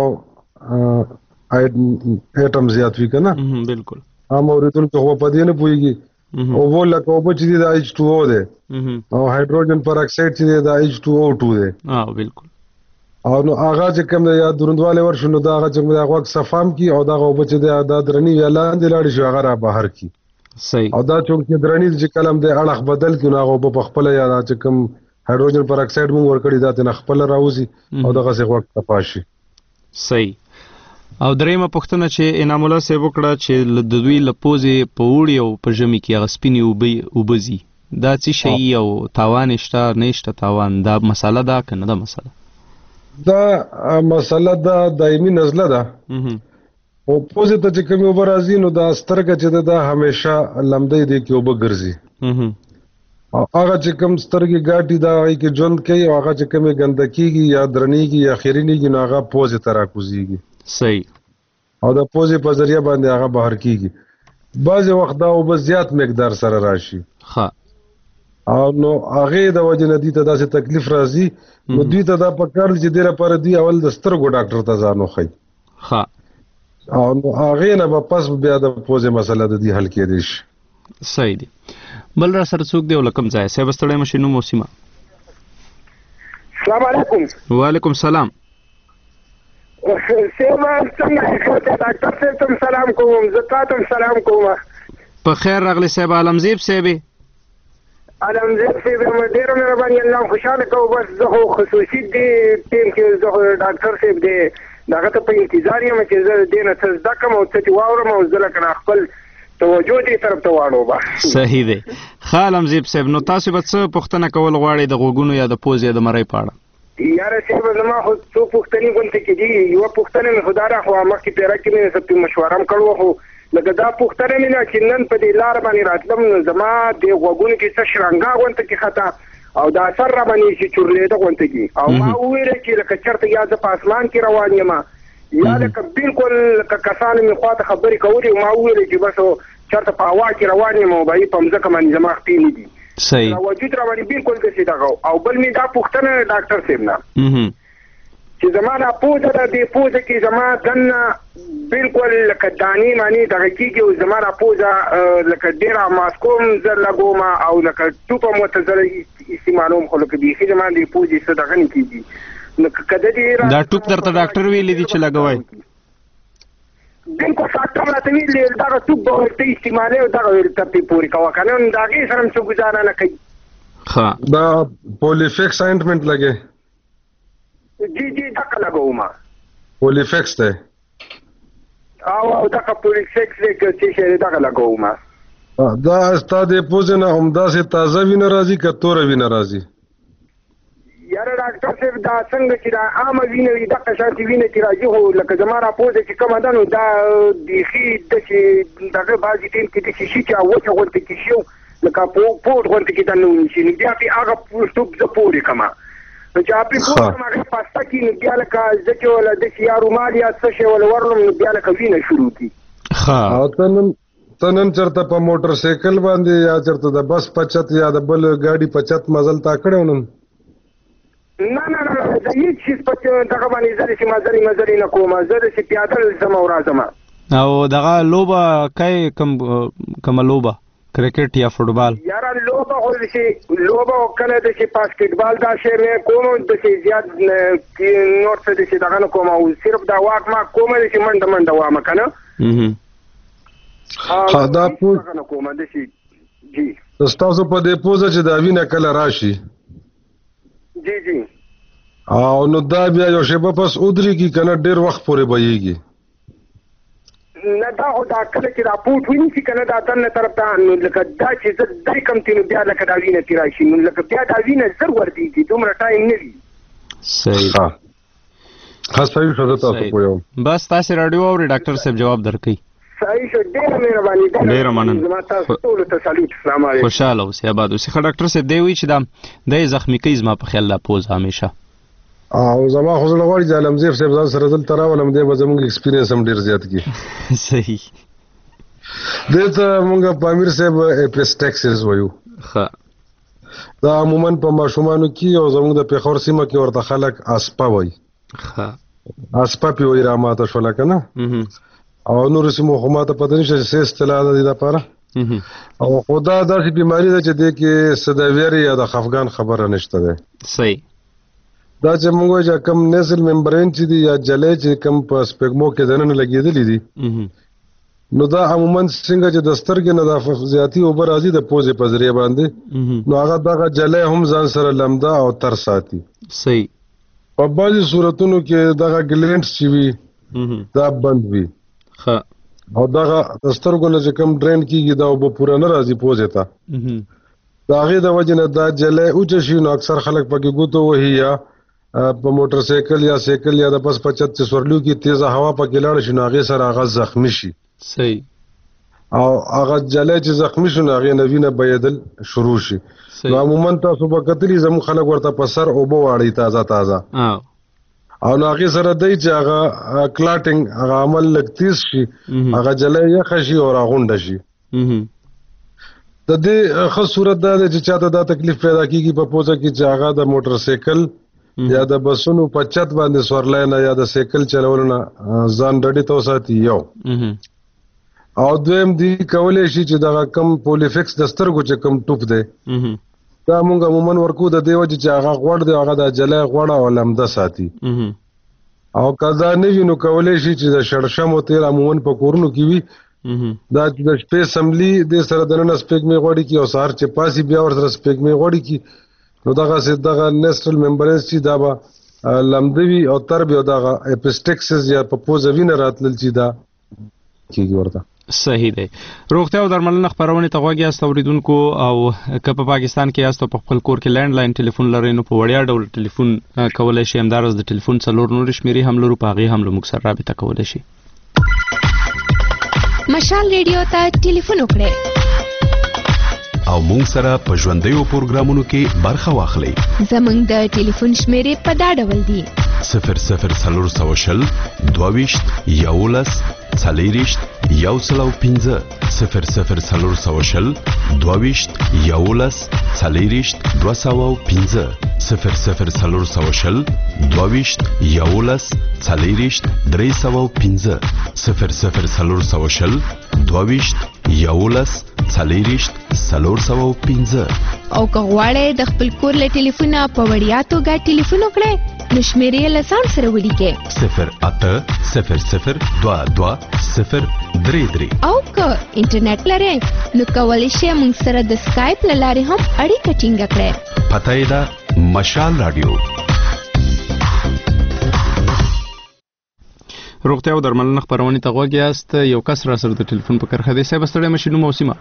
Speaker 7: اټم زیات وی کنه
Speaker 1: بالکل
Speaker 7: هم اوریدونکو هو په دې نه پويږي او ول لکه په چې دا H2O ده او هایدروجن پر اکساید چې دا H2O2 ده
Speaker 1: بالکل
Speaker 7: او نو هغه چې کوم یا دروندواله ورشنو دا هغه چې دا وخت صفام کی او دا په چې دا درنی ویلاندې لاړ شي هغه را بهر کی
Speaker 1: صحیح
Speaker 7: او دا چې درنی چې کلم د اړه بدل کی نو هغه په خپل یا چې کوم هایدروجن پر اکساید مونږ ورکړی دا ته خپل راوځي او دغه څه وخت تپاشي
Speaker 1: صحیح او دریمه پوښتنه چې انعام الله صاحب وکړه چې د دوی لپوزې په وړي او په ژمي کې هغه سپینې وبزي دا څه شي او تاوان شته نشته تاوان دا مسله ده کنه دا مسله
Speaker 7: دا مسله دا دایمي نزله ده او پوزې ته چې کوم وبرازي نو دا سترګه چې دا همیشه لمدې دی کې وبګرځي او هغه چې کوم سترګې ګاټي دا وایي کې ژوند کوي او هغه چې کومه ګندکیږي یا درنیږي یا خیرینیږي نو هغه پوزې ته راکوزیږي
Speaker 1: صحیح
Speaker 7: او د پوزې په ذریعہ باندې هغه بهر کیږي بعض وخت دا او زیات مقدار سره راشي
Speaker 1: ها
Speaker 7: او نو هغه د وجه نه دي ته داسې تکلیف راځي نو دوی ته دا پکړل چې ډیره پر دی اول د سترګو ډاکټر ته ځانو خي
Speaker 1: ها
Speaker 7: او نو هغه نه په پس بیا د پوزې مسله د دې حل کېدی شي
Speaker 1: صحیح دی بل را سره څوک دی ولکم ځای صاحب ستړی مشینو موسیما
Speaker 9: السلام علیکم
Speaker 1: وعلیکم السلام
Speaker 9: سیما څنګه ډاکټر صاحب ته سلام کوم زکات سلام کوم
Speaker 1: په خیر راغلی صاحب عالمزیب صاحب
Speaker 9: عالمزیب صاحب ډیر مهرباني الله خوشاله کو بس زه خصوصي دی ټیم کې زه ډاکټر صاحب دی داغه ته په انتظار یم چې زه دینه څه زده کوم او څه واورم او زه لکه خپل توجه دې طرف ته واړو با
Speaker 1: صحیح دی خالم زیب صاحب نو تاسو به څه پوښتنه کول غواړئ د غوګونو یا د پوز یا د مړی په اړه
Speaker 9: یاره صاحب زما خو څو پوښتنې غونډه کې دي یو پوښتنه مې خدای راخوا مخکې پیرا کې مې سپې مشوره هم کړو خو لکه دا پوښتنه مې نه چې نن په دې لار باندې راتلم زما د غوګونو کې څه شرنګا غونډه کې خطا او دا سر را باندې چې چورلې د غونډه کې او ما وویل چې لکه چرته یا د پاسمان کې روان یم یا لکه بالکل کسان مې خواته خبرې کولې ما وویل چې بس چرته په هوا کې روان یم او به په مځکه باندې زما خپې نه دي
Speaker 1: صحیح
Speaker 9: وجود را باندې بالکل داسې دغه او بل مې دا پوښتنه ډاکټر صاحب نه چې زما دا پوزه ده دې پوزه کې زما دننه بالکل لکه دانې معنی دغه کېږي او زما دا پوزه لکه ډېره ماسکوم زر لګوم او لکه ټوپه مو ته زر استعمالوم خو لکه بیخي زما دې پوزې څه دغه نه کېږي
Speaker 1: دا ټوپ درته ډاکټر ویلی دی چې لګوئ
Speaker 9: بالکل ډاکټر راته ویلي دغه ټوپ به ورته استعمالوي او دغه ترتیب پورې کوه که نه د هغې سره هم څه ګزاره نه کوي
Speaker 7: دا پولیفیکس آینټمنټ لګې
Speaker 9: جی جی دغه لګوم
Speaker 7: پولیفیکس دی
Speaker 9: او دغه پولیفیکس دی که څه شی دی دغه لګوم
Speaker 7: دا ستا د پوزې نه همداسې تازه وینه راځي که توره وینه راځي
Speaker 9: یاره ډاکټر صاحب دا څنګه چې دا عامه وینه وي دغه شانتې وینه چې راځي خو لکه زما راپوزه چې کومه ده نو دا بیخي داسې دغه بعضې ټایم کې داسې شي چې وچه غونته کې شي لکه پوټ غونته کې دا نه ونیسي نو بیا پرې هغه ټوپ زه پورې کړم نو چې پرې پورې کړم هغې پاسته کړي نو بیا لکه زه چې وله داسې یا رومال یا څه شی وله ورلم نو بیا لکه وینه شروع کړي
Speaker 7: او ته نن چېرته په موټر سایکل باندې یا چېرته د بس پچت یا د بل ګاډي پچت مزل تا کړی نن
Speaker 9: نه نه نه زه هېڅ شي په دغه باندې زه داسې مزلې نه کوم زه داسې پیادل ځم او راځم
Speaker 1: او دغه لوبه کوي کومه لوبه کرکټ یا فوټبال
Speaker 9: یاره لوبه خو داسې لوبه کله داسې باسکټبال دا شی مې کوم داسې زیات نور څه داسې دغه نه کوم او صرف دا واک ما کومه داسې منډه وامه که نه
Speaker 7: دا پوز
Speaker 9: نه کومه داسې جی
Speaker 7: ستاسو په دې پوزه چې دا وینه کله راشي
Speaker 9: جی جی
Speaker 7: او نو دا بیا یو شیبه پس ودرېږي که نه ډېر وخت پورې بهیږي
Speaker 9: نه دا خو دا کله چې راپورټ ونیسي که نه دا دننه طرف ته نو لکه دا چې زه درې کم تي نو بیا لکه دا وینه ترې راشي نو لکه بیا دا وینه زر ورځېږي دومره ټایم نه وي
Speaker 1: صحیح
Speaker 7: صحیح شو زه تاسو پوهیږم
Speaker 1: بس تاسې راډیو اورئ ډاکټر صاحب جواب درکوي
Speaker 9: صحیح شو ډېره مهرباني
Speaker 1: ډېره مننه
Speaker 9: زما تاسو ټولو ته سلوټ السلام علیکم
Speaker 1: خوشحاله اوسئ آباد اوسئ ښه ډاکټر صاحب دی وایي چې دا یې زخمي کوي زما په خیال دا پوزه همیشه
Speaker 7: او زما خو زړه غواړي چې عالمزیب صاحب ځان سره دلته راولم دی به زموږ ایکسپیرینس هم ډېر زیات کړي
Speaker 1: صحیح
Speaker 7: دې ته موږ په امیر صاحب اپسټیکسس وایو دا عموما په ماشومانو کې او زموږ د پېښور سیمه کې ورته خلک اسپه وایي اسپه پې وایي راماته شوله که نه او نورو سیمو خو ماته پته نشته چې څه اصطلاح ده دې دپاره او خو دا داسې بیماري ده چې دې کې څه د ویرې یا د خفګان خبره نشته دی
Speaker 1: صحیح
Speaker 7: دا چې موږ وایو چې کم نیزل ممبرین چې دي یا جلی چې کم په سپېګمو کې دننه لګېدلي دي نو دا عموما څنګه چې د سترګې نه دا زیاتي اوبه راځي د پوزې په ذریعه باندې نو هغه دغه جلی هم ځان سره لمده او تر ساتي
Speaker 1: صحیح
Speaker 7: په بعضې صورتونو کې دغه ګلینډس چې وي دا بند وي او دغه د سترګو نه چې کوم ډرین کېږي دا اوبه پوره نه راځي پوزې ته د هغې د وجې نه دا جلی اوچه شي نو اکثر خلک پکې ګوتو وهي یا په موټر سایکل یا سایکل یا د پس پچت چې سورلیو کې تیزه هوا پکې لاړه شي نو هغې سره هغه زخمي شي
Speaker 1: صحیح
Speaker 7: او هغه جلی چې زخمي شو نو هغې نه وینه بهېدل شروع شي نو عموما تاسو به کتلي زموږ خلک ورته په سر اوبه واړوي تازه تازه او نو هغې سره دی چې هغه کلاټینګ هغه عمل لږ تیز شي هغه جلی یخه شي او راغونډه شي د دې ښه صورت دا دی چې چاته دا تکلیف پیدا کېږي په پوزه کې چې هغه د موټر سایکل یا د بسونو په چت باندې سورلی نه یا د سایکل چلولو نه ځان ډډې ته وساتي یو او دویم دی کولی شي چې دغه کم پولیفکس د سترګو چې کم ټوپ دی دا مونږ عموما ورکو د دې وجې چې هغه غوړ دی هغه د جلی غوړه او لمده ساتي او که دا نه وي نو کولی شي چې د شړشمو تیل عموما په کورونو کې وي دا چې د شپې سملي دې سره دننه سپېږمۍ غوړي کړي او سهار چې پاسي بیا ورسره سپېږمۍ غوړي کړي نو دغسې دغه نیسټرل ممبرینس چې دا به لمده وي او تر بیا دغه اپسټیکسس یا په پوزه وینه راتلل چې دا کېږي ورته
Speaker 1: صحیح دی روغتیا او درملنه خپرونې ته غوږ یاست اورېدونکو او که په پاکستان کې یاست او په خپل کور کې لینډ لاین ټلیفون لرئ نو په وړیا ډول ټلیفون کولی شئ همداراز د ټلیفون 4 نورې شمېرې هم لرو په هغې هم له موږ سره رابطه کولی شئ
Speaker 2: مشال ریډیو ته ټلیفون وکړئ
Speaker 6: او مونږ سره په ژوندیو پروګرامونو کې برخه واخلئ
Speaker 2: زموږ د ټلیفون شمېرې په دا ډول دي
Speaker 6: 00 22 11 40 115 00 22 11 40 215 00 22 11 40 315 00 22 11 40 315
Speaker 2: او که غواړئ د خپل کور له ټلیفونه په وړیا توګه ټلیفون وکړئ نو شمېرې له ځان سره ولیکئ
Speaker 6: 080022
Speaker 2: او که انټرنیټ لرئ نو کولی شئ موږ سره د سکایپ له لارې هم اړیکه ټینګه کړئ
Speaker 6: پته یې ده مشال راډیو
Speaker 1: روغتیا او درملنه خپرونې ته غوږ یاست یو کس را سره د ټلیفون په کرښه دی صاحب ستړی مشي نوم او سیمه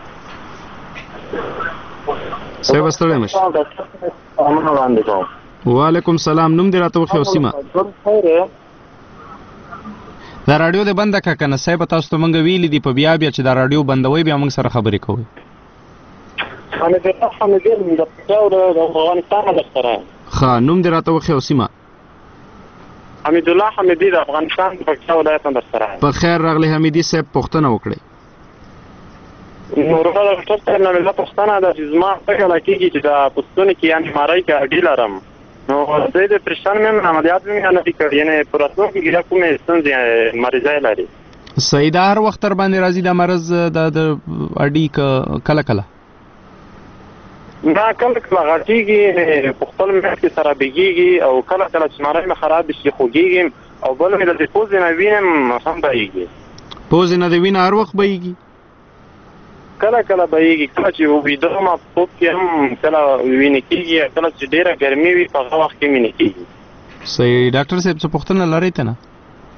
Speaker 1: صاحب ستړی مشي وعلیکم سلام نوم دې راته وښیه او سیمه دا راډیو دې بنده کړه که نه صاحب تاسو ته موږ ویلي دي په بیا چې دا راډیو بندوئ بیا موږ سره خبرې کوئ ښه نوم دې راته وښیه او سیمه
Speaker 10: حمیدالله حمیدي د افغانستان د پکتیا ولایت نه درسره
Speaker 1: په خیر راغلی حمیدي صاحب پوښتنه وکړئ
Speaker 10: نو روغه د ډاکټر صاحب نه مې دا پوښتنه ده چې زما فکر کېږي چې د پوستونو کې یعنې مارۍ کې هډي لرم نو زه د پرېشان مې عملیات مې نه دي کړي یعنې په راتلونکي کې بیا کومې ستونزې مریضۍ لري
Speaker 1: صحیح ده هر وخت در باندې راځي دا مرض د هډي کله کله
Speaker 10: دا کله کله غټېږي په خپل میاشت کې سره بېږېږي او کله کله چې مارۍ مې خراب شي خوږېږي او بل مې د پوزې نه وینم هم بهېږي
Speaker 1: پوزې نه د وینه هر وخت بهېږي
Speaker 10: کله کله بهېږي کله چې ویده ما په خوب کې هم کله وینې کېږي کله چې ډېره ګرمي وي په هغه وخت کې وینې کېږي
Speaker 1: صحیح ډاکټر صاحب څه پوښتنه لرئ ته نه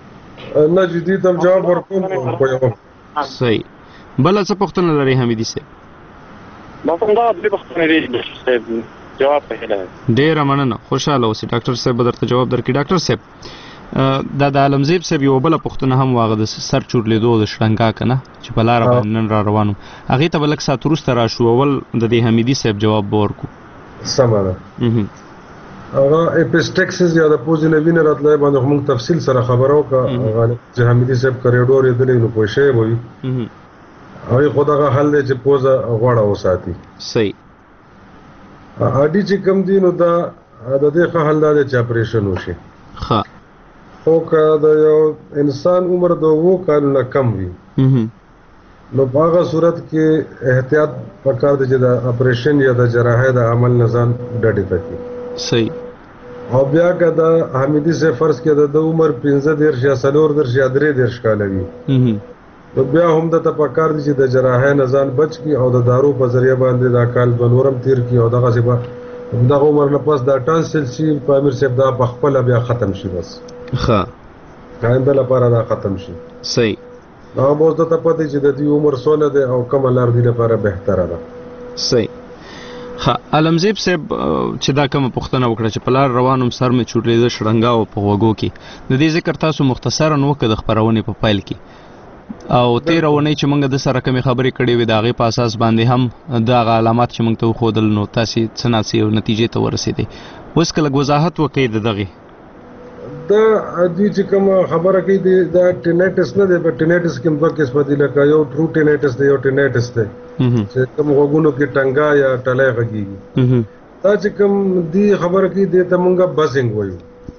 Speaker 7: نه جدي تم جواب ورکوم په یو
Speaker 1: صحیح بل څه پوښتنه لري حمیدي صاحب
Speaker 10: ما څنګه د پوښتنې لري جواب په هله
Speaker 1: ډیر مننه خوشاله اوسئ ډاکټر صاحب به درته جواب درکړي ډاکټر صاحب دا د عالمزیب صاحب یو بل پوښتنه هم واغه د سر چورلیدو د شړنګا کنه چې په لار باندې نن را روانو هغه ته بلک سات وروسته راشو اول د دې حمیدي صاحب جواب ورکو
Speaker 7: سماره هغه اپسټکسس یا د پوزې نه وینه راتلای باندې موږ تفصیل سره خبرو کا چې حمیدي صاحب کریډور یې دلې نو پوښې وي هغه خدای حل دی چې پوزه غوړه وساتي
Speaker 1: صحیح
Speaker 7: اډی چې کم دي نو دا د دې ښه حل دی چې اپریشن وشي
Speaker 1: ښه
Speaker 7: خو که د یو انسان عمر د 2 کالو نه کم وي نو په هغه صورت کې احتیاط پکار دی چې د اپریشن یا د جراحۍ د عمل نه ځان ډډې ته کړي
Speaker 1: صحیح
Speaker 7: او بیا که د حمیدي صاحب فرض کې د عمر 15 یا 14 یا 3 کاله وي نو بیا هم د ته پکار دي چې د جراحۍ نه ځان بچ کړي او د دارو په ذریعه باندې دا کال به نورم تیر کړي او دغه څه به دغه عمر نه پس دا ټانسل شي په امیر صاحب دا په خپل بیا ختم شي بس
Speaker 1: ښه
Speaker 7: آینده لپاره دا ختم شي
Speaker 1: صحیح
Speaker 7: دا به اوس ته پته چې د دې عمر 16 دی او کومه لار دی لپاره بهتره ده
Speaker 1: صحیح ها علمزیب صاحب چې دا کوم پوښتنه وکړه چې په لار روانم سر مې چورلیده شړنګا او په وګو کې د دې ذکر تاسو مختصرا وکړه د خبرونې په فایل کې او 13 ونې چې موږ د سره کومې خبرې کړې وې د هغې په اساس باندې هم د هغه علامات چې موږ ته وښودل نو تاسې څه ناڅه یو نتیجې ته ورسېدې اوس که لږ وضاحت وکړئ د دغې
Speaker 7: دا دوی چې کوم خبره کوي دا ټینایټس نه دی په ټینایټس کې دوه قسمه دي لکه یو ټرو ټینایټس دی یو ټینایټس دی چې کوم غوږونو کې ټنګا یا ټلای غږیږي دا چې کوم دی خبره کوي دی ته مونږه بزنګ وایو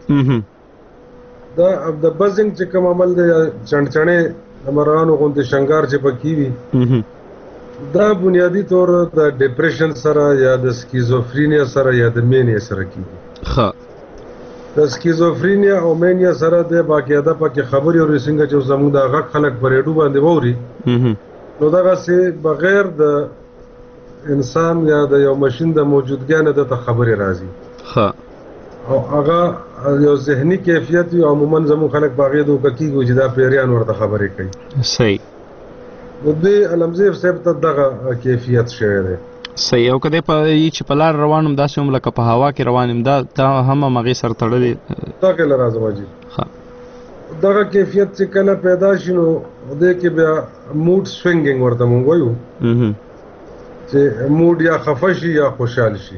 Speaker 7: دا د بزنګ چې کوم عمل دی چڼچڼې امرانو غوندې شنګار چې پکې وي دا بنیادی طور د ډیپریشن سره یا د سکیزوفرینیا سره یا د مینیا سره کیږي
Speaker 1: ښه
Speaker 7: د سکیزوفرینیا او مینیا سره د باقاعده پکې خبرې او څنګه چې زموږ د غږ خلک په ریډیو باندې ووري نو دغه سي بغیر د انسان یا د یو ماشين د موجودګۍ نه د خبرې راځي
Speaker 1: ها
Speaker 7: او هغه یو ذهني کیفیت او عموما زموږ خلک باغې دوه کیږي چې دا پیریان ورته خبرې کوي
Speaker 1: صحیح
Speaker 7: نو دې علمزیب صاحب ته دغه کیفیت شوی دی
Speaker 1: صحیح او کده په چې په لار روانم داسې هم لکه په هوا کې روانم دا هم مغې سره تړلې
Speaker 7: دا کله راځم جی
Speaker 1: ها
Speaker 7: دغه کیفیت چې کله پیدا شي نو دې کې بیا موډ سوینګینګ ورته مونږ وایو چې موډ یا خفه شي یا خوشحال شي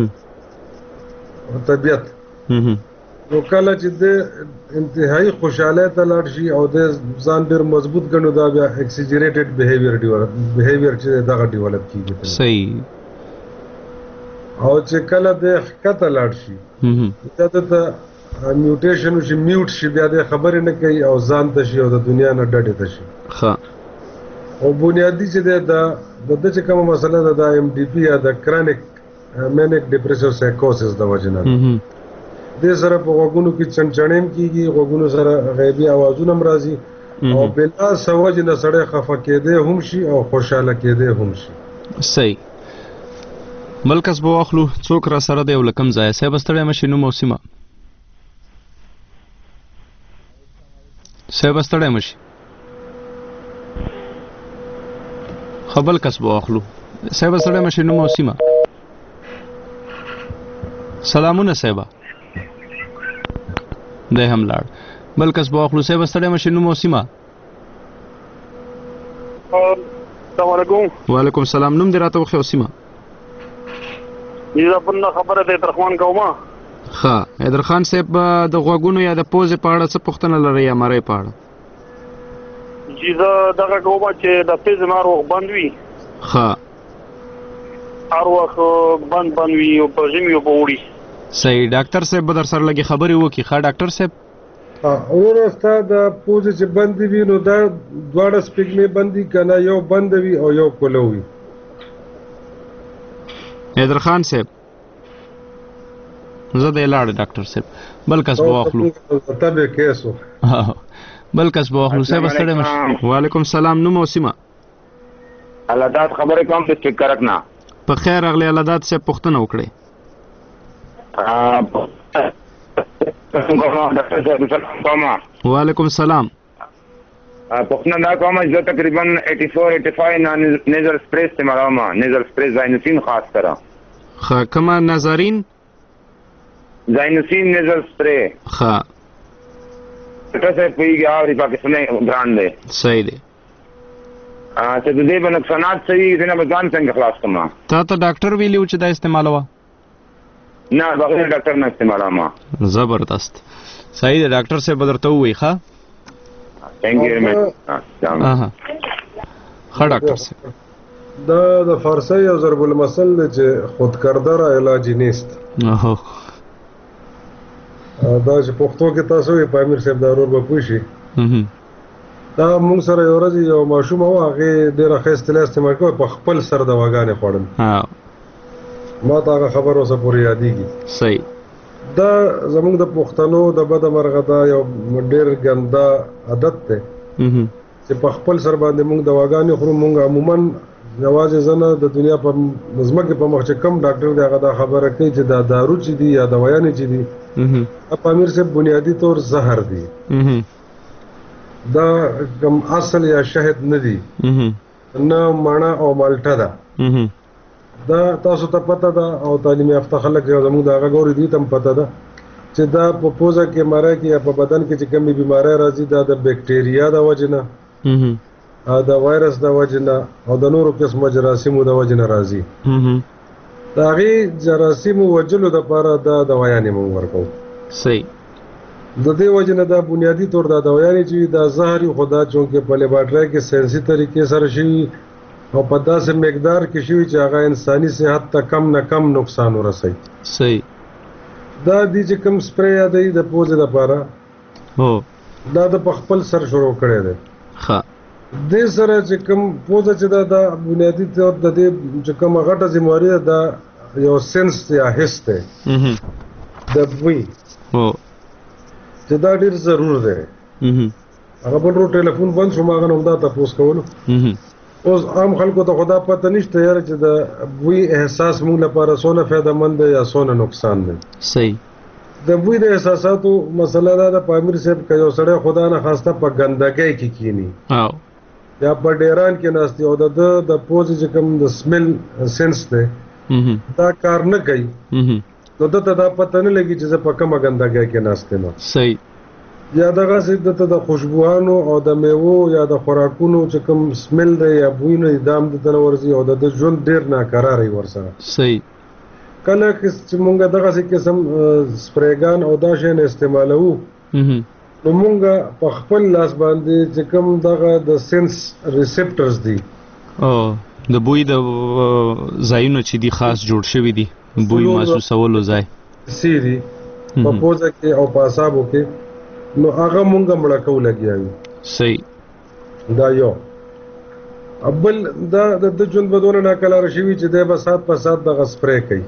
Speaker 7: طبیعت نو کله چې د انتهایی خوشاله ته لاړ شي او د ځان ډېر مضبوط ګڼو دا بیا ایکسیجریټډ بیهیویر چې دغه ډیولپ کیږي
Speaker 1: صحیح
Speaker 7: او چې کله د حقیقت لاړ شي دا ته میوټیشن شي میوټ شي بیا د خبرې نه کوي او ځان ته شي او د دنیا نه ډډې ته شي
Speaker 1: ښه
Speaker 7: او بنیادی چې د چې کومه مسله ده د ایم ډي پی یا د کرانیک مینیک ډیپریسیو سایکوسس د وجه نه د سره په غوږونو کې چنچڼېم کیږي غوږونو سره غیبي اوازونه هم راځي او بلا سوج نه سړی خفه کېدی هم شي او خوشاله کېدی هم شي
Speaker 1: صحیح ملکس به واخلو څوک را سره دی او له کوم ځایه صاحب ستړی مه شي نوم او سیمه صاحب ستړی مه شي ښه بل کس به واخلو صاحب ستړی مه شي نوم او سیمه سلامونه صاحبه دی هم لاړ بل کس به واخلو صاحب ستړی مه شي نوم او سیمه
Speaker 10: السلام علیکم
Speaker 1: وعلیکم السلام نوم دې راته وښیه او سیمه
Speaker 10: زه په خبره د ترخوان کوم
Speaker 1: ښه حیدرخان صاحب د غوږونو یا د پوزې په اړه څه پوښتنه لرئ یا مرۍ په اړه
Speaker 10: چې زه دغه کوم چې د پیز ناروغ بند وي
Speaker 1: ښه
Speaker 10: هر وخت بند وي او په ژمي او په اوړي
Speaker 1: صحیح ډاکټر صاحب به در سره لږې خبرې وکړي ښه ډاکټر صاحب
Speaker 7: وروره ستا د پوزې چې بندې وي نو دا دواړه سپېږمې بندي که نه یو بند وي او یو کولو وي
Speaker 1: حیدرخان صاحب زه دی لاړ ډاکټر صاحب بل کس به واخلو
Speaker 7: طبع کیسو
Speaker 1: بل کس به واخلو صاحب ستړی مه شي وعلیکم السلام نوم او سیمه
Speaker 11: علادات خبرې کوم چې چک کرک نه
Speaker 1: په خیر راغلی علادات صاحب پوښتنه وکړئ
Speaker 11: سلام کوم ډاکټر صاحب سلام کوم
Speaker 1: وعلیکم السلام
Speaker 11: پښتنه دا کوم چې تقریبا 84-85 نیزل سپری استعمالوم نیزل سپری زاینوسین خاص کر
Speaker 1: کومه نظرین
Speaker 11: زاینوسین نیزل سپری ډاکټر صاحب پیږي او پاکستاني برانډ دی
Speaker 1: صحیح دی
Speaker 11: چې د دې په نقصانات صحیح دي نه ځان څنګه خلاص کوم
Speaker 1: تا ته ډاکټر ویلو چې دا استعمالوه
Speaker 11: نه بغیر ډاکټر نه استعمالوم
Speaker 1: زبردست صحیح دی ډاکټر صاحب درته وایي ښه
Speaker 11: Thank you very much.
Speaker 1: ها ډاکټر صاحب
Speaker 7: د فارسی او ضرب المثل چې خودکردار علاج نیست دا چې پښتو کې تاسو یې پامیر صاحب دا ورور به پوه شي دا موږ سره یو ورځ یو ماشوم و هغې ډېره ښه اصطلاح استعمال کوي په خپل سر دواګانې خوړل ما ته هغه خبر اوسه پورې یادېږي
Speaker 1: صحیح
Speaker 7: دا زموږ د پښتنو د بده مرغه دا یو ډېر ګنده عادت دی چې په خپل سر باندې موږ دواګانې خورو موږ عموما یوازې زه نه د دنیا په ځمکې په مخ چې کم ډاکټر دی هغه دا خبره کوي چې دا دارو چې دي یا دوایانې چې دي پامیر صاحب بنیادي طور زهر دي دا کوم اصل یا شهد نه دي نه مڼه او مالټه ده دا تاسو ته پته ده او تعلیم یافته خلک زموږ د هغه ګوري دي ته هم پته ده چې دا په پوزه کې مرای کې یا په بدن کې چې کومې بیماری راځي دا د بیکټیریا د وجې نه د وایرس د وجې نه او د نورو قسمو جراثیمو د وجې نه راځي د هغې جراثیمو وجلو دپاره دا دوایانې موږ ورکوو
Speaker 1: صحیح
Speaker 7: د دې وجې نه دا بنیادي طور دا دوایانې چې دا زهر خو دا چونکې په لیبارټرۍ کې ساینسي طریقې سره شوي او په داسې مقدار کې شوي چې هغه انساني صحت ته کم نه کم نقصان ورسوي
Speaker 1: صحیح
Speaker 7: دا دي چې کوم سپری یادوي د پوزې دپاره دا د په خپل سر شروع کړی دی دې سره چې کوم پوزه چې دا بنیادي طور د دې چې کومه غټه ذمهواري ده دا یو سنس یا حس دی د بوی چې دا ډېر ضرور دی هغه بل رو ټلیفون بند شو ما هغه نه همدا تپوس کولو اوس عام خلکو ته خدا پته نشته یاره چې د بوی احساس موږ لپاره څونه فایدهمند دی یا څونه نقصان دی
Speaker 1: صحیح
Speaker 7: د بوی د احساساتو مسله دا د پامیر صاحب که یو سړی خدا نه خواسته په ګندګۍ کې کینی یا په ډیران کې ناست او د پوزې چې کوم د سمیل سنس دی دا کار نه کوي نو دته دا پته نه لګي چې زه په کومه ګندګۍ کې ناست یم
Speaker 1: صحیح
Speaker 7: یا دغسې دته د خوشبوانو او د میوو یا د خوراکونو چې کوم سمیل دی یا بوی نه دا هم دته نه ورځي او د ژوند ډېر ناکراره وي ورسره
Speaker 1: صحیح
Speaker 7: کله چې مونږ دغسې قسم سپریګان او دا شیان استعمالوو نو مونږ په خپل لاس باندې چې کوم دغه د سنس ریسپټرز دي
Speaker 1: د بوی د ځایونه چې دي خاص جوړ شوي دي بوی محسوسولو ځای
Speaker 7: سی دي په پوزه کې او په اعصابو کې نو هغه مونږ مړه کوو لګیا یو
Speaker 1: صحیح
Speaker 7: دا یو بل دا د ژوند به دونه ناکلاره شوي چې دی به سات په سات دغه سپری کوي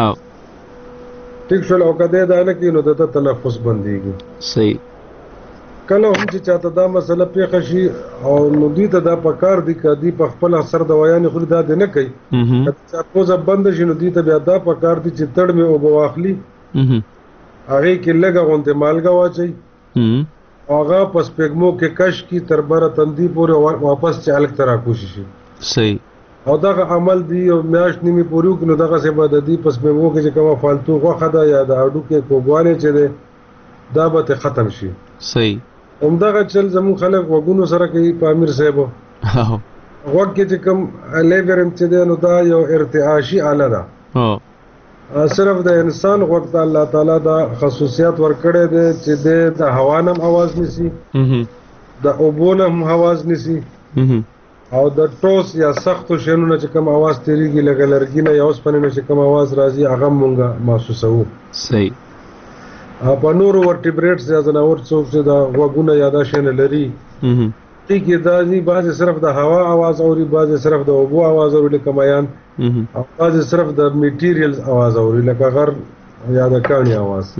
Speaker 7: ټیک شول او که دی دا نه کوي نو د ده تنفس بندېږي
Speaker 1: صحیح
Speaker 7: کله هم چې چاته دا مسله پیښه شي او نو دوی ته دا پکار دي که دوی په خپل سر دوایانې خوري دا دې نه کوي که چا پوزه بنده شي نو دوی ته بیا دا پکار دي چې تړ مې اوبه واخلي هغې کې لږه غوندې مالګه واچوي هغه په سپېږمو کې کش کی تر بره تندي پورې واپس چې هلک ته راکوشي شي
Speaker 1: صحیح
Speaker 7: او دغه عمل دی یو میاشت نیمې پورې وکړي نو دغسې به د دې په سپېږمو کې چې کومه فالتو غوښه ده یا د هډوکې کوږوالی چې دی دا به ترې ختم شي
Speaker 1: صحیح
Speaker 7: همدغه چل زموږ خلک غوږونو سره کوي په امیر صاحبو غوږ کې چې کوم لیورم چې دی نو دا یو ارتعاشي آله ده صرف د انسان غوږ ته الله تعالی دا خصوصیات ورکړی دی چې د هوا نه هم اواز نیسي د اوبو نه هم اواز نیسي او د ټوس یا سختو شیانو نه چې کوم اواز تېرېږي لکه لرګي نه یا اوسپنې نه چې کوم اواز راځي هغه هم مونږ محسوسوو
Speaker 1: صحیح
Speaker 7: په نورو ورټیبریټس یا ځناور څوک چې دا غوږونه یا دا شیانې لري ټیک یې دا دي بعضې صرف د هوا اواز اوري بعضې صرف د اوبو اواز اوري لکه میان او بعضې صرف د میټیریلز اواز اوري لکه غر یا د کاڼي اواز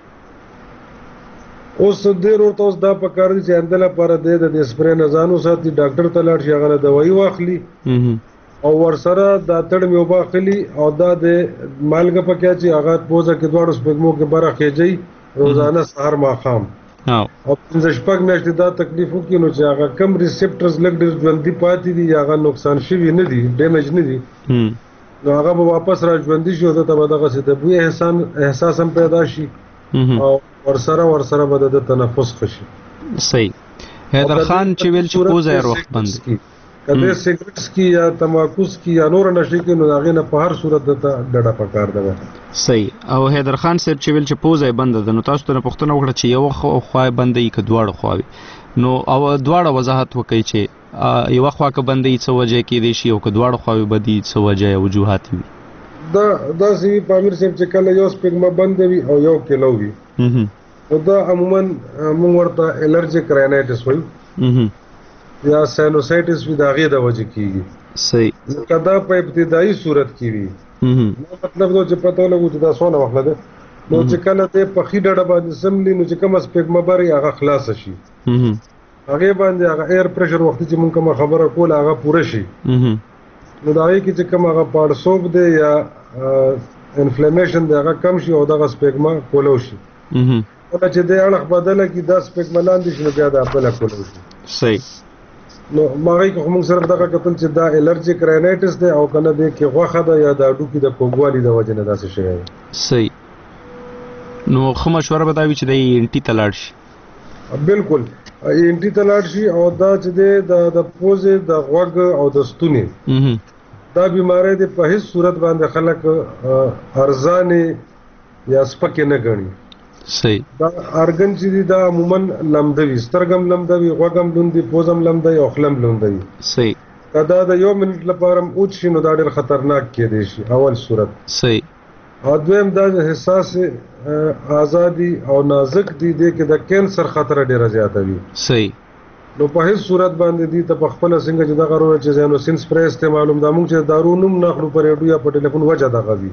Speaker 7: اوس ډېر ورته اوس دا پکار دي چې آینده لپاره دی د دې سپری نه ځان وساتي ډاکټر ته لاړ شي هغه نه دوایي واخلي او ورسره دا تړ مې اوبه اخلي او دا د مالګه پکې اچي هغه پوزه کې دواړو سپږمو کې بره خېجوي روزانه سهار ماښام او 15 میاشتې دا تکلیف وکړي نو چې هغه کم ریسپټرز لږ ډېر ژوندي پاتې دي یا هغه نقصان شوي نه دي ډیمیج نه دي نو هغه به واپس را ژوندي شي او دته به دغسې د بوی احساس هم پیدا شي او ورسره به د تنفس ښه شي.
Speaker 1: صحیح. حیدر خان چې ویل چې پوزه هر وخت بند
Speaker 7: کله سیګریټس کی یا تماکوس کی یا نور نشي کی نو هغه نه په هر صورت ته ډډه پکار ده.
Speaker 1: صحیح. او حیدر خان صاحب چې ویل چې پوزه بند ده نو تاسو ته پوښتنه وکړه چې یو خوا بندې ک دواړه خواوي نو او دواړه وضاحت وکړي چې یو خوا ک بندې څه وجه کې دي شي او ک دواړه خواوي بدی څه وجه او وجوهات وي.
Speaker 7: دا سی پامیر صاحب چې کله یو سپګما بند وي او یو کلو وي نو دا عموما موږ ورته الرجیک رینایټس وایو یا ساینوسایټس وي د هغې د وجې کېږي.
Speaker 1: صحیح.
Speaker 7: ځکه دا په ابتدایي صورت کې وي مطلب دا چې پته ولګو چې دا څونه وخت ده نو چې کله دی په ښي ډډه باندې سملي نو چې کومه سپګما بر هغه خلاصه شي هغې باندې هغه ایر پریشر وختي چې مونږ کومه خبره کوله هغه پوره شي نو د هغې کې چې کوم هغه پاړسوب دی یا انفلیمیشن دی هغه کم شي او دغه سپګما کولو شي. کله چې دی اړخ بدله کړي دا سپګما لاندې شي نو بیا دا بله کولو شي.
Speaker 1: صحیح.
Speaker 7: نو ماغې که موږ سره دغه کتل چې دا الرجیک رینایټس دی او کنه دی کې غوښه ده یا د هډوکي د کوږوالي د وجې نه داسې شوی دی.
Speaker 1: صحیح. نو ښه مشوره به دا وي چې دی انټي ته لاړ شي.
Speaker 7: بالکل انټي ته لاړ شي او دا چې دی د پوزې د غوږ او د ستوني دا بیماری دی په هیڅ صورت باندې خلک ارزانې یا سپکې نه ګڼي.
Speaker 1: صحیح.
Speaker 7: دا ارګن چې دی دا عموما لمده وي سترګم لمده وي غوږم لوندي پوزم لمده وي او خلم لونده وي.
Speaker 1: صحیح.
Speaker 7: که دا د یو منټ لپاره اوچ شي نو دا ډېر خطرناک کېدی شي اول صورت.
Speaker 1: صحیح.
Speaker 7: او دویم دا حساس آزادي او نازک دي دی کې د کینسر خطر ډېره زیاته وي.
Speaker 1: صحیح.
Speaker 7: نو په هیڅ صورت باندې دي ته په خپله څنګه چې دغه روغه چې زینوسین سپری استعمالوم دا موږ چې دارو نوم ناخلو په ریډیو یا په ټلیفون وجه دغه وي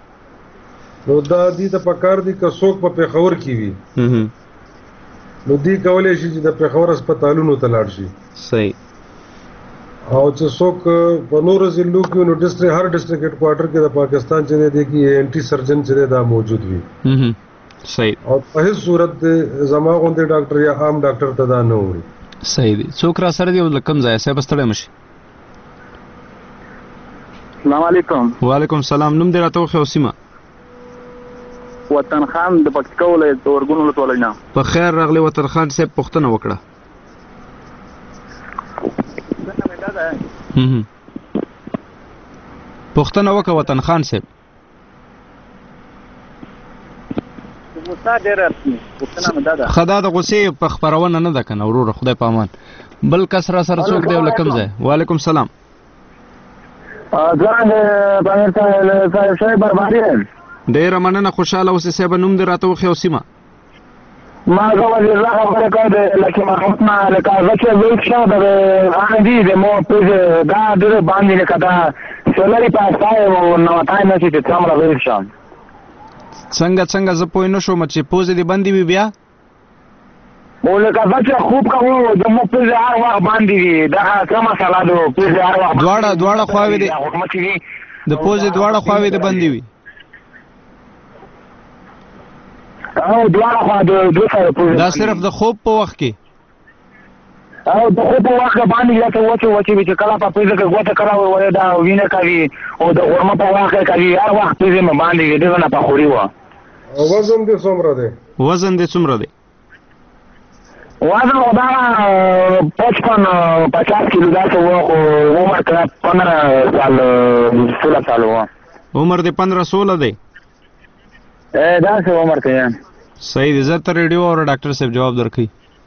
Speaker 7: نو دا دي ته پکار دي که څوک په پېښور کې وي نو دی کولی شي چې د پېښور هسپتالونو ته لاړ شي.
Speaker 1: صحیح.
Speaker 7: او چې څوک په نورو ضلعو کې نو هر ډسټرکټ هیډ کوارټر کې د پاکستان چې دی کې انټي سرجن چې دی دا موجود وي.
Speaker 1: صحیح.
Speaker 7: او په هیڅ صورت زما غوندې ډاکټر یا عام ډاکټر ته دا نه وړي.
Speaker 1: صحیح دی. څوک را سره دی او له کوم ځایه صاحب ستړی مشي؟
Speaker 12: السلام علیکم.
Speaker 1: وعلیکم السلام. نوم دې راته وښیه او سیمه؟
Speaker 12: وطن خان د پکتیکا ولایت د ورګون ولسوالۍ نه.
Speaker 1: په خیر راغلی وطن خان صاحب پوښتنه وکړه. پوښتنه وکړه وطن خان صاحب. خدا د غصې په خپرونه نه ده کنه وروره خدای په امان. بل کس را سره څوک دی له کوم ځای؟ وعلیکم السلام.
Speaker 12: ځان باندې صاحب بربادي
Speaker 1: ډیره مننه خوشاله اوسې صاحب. نوم دې راته وښیه او سیمه؟
Speaker 12: ما وزیر الله خبره کړې لکه محمود ما لکه چې ویل شه د باندې د مو په دا د باندې لکه دا سولري پاسای او نو تای نه چې څومره ویل شه
Speaker 1: څنګه زه پوه نه شوم چې پوزې دې بندې وي بیا
Speaker 12: او لکه چې خوب کوو د مو په هر وخت باندې وي دا څه مسله ده په هر وخت
Speaker 1: دواړه خواوې دي د پوزې دواړه خواوې دې بندې وي
Speaker 12: او دواړه خوا د دوه سره پوزې
Speaker 1: دا صرف د خوب په وخت کې
Speaker 12: او د خوب په وخت باندې یا ته وچه چې کله په پوزې کې غوټه کراوي وای دا وینه کوي او د غرمه په وخت کې کوي هر وخت پوزې مې باندې دې نه په خوري و.
Speaker 7: وزن دې څومره دی؟
Speaker 1: وزن دې څومره دی؟
Speaker 12: وزن دا 55 کیلو دا څه و خو عمر کړه 15 سال 16 سال و.
Speaker 1: عمر دې 15-16 دی؟
Speaker 12: دا څه عمر کې.
Speaker 1: صحیح دی. زه ته ریډیو او ډاکټر صاحب جواب درکړي.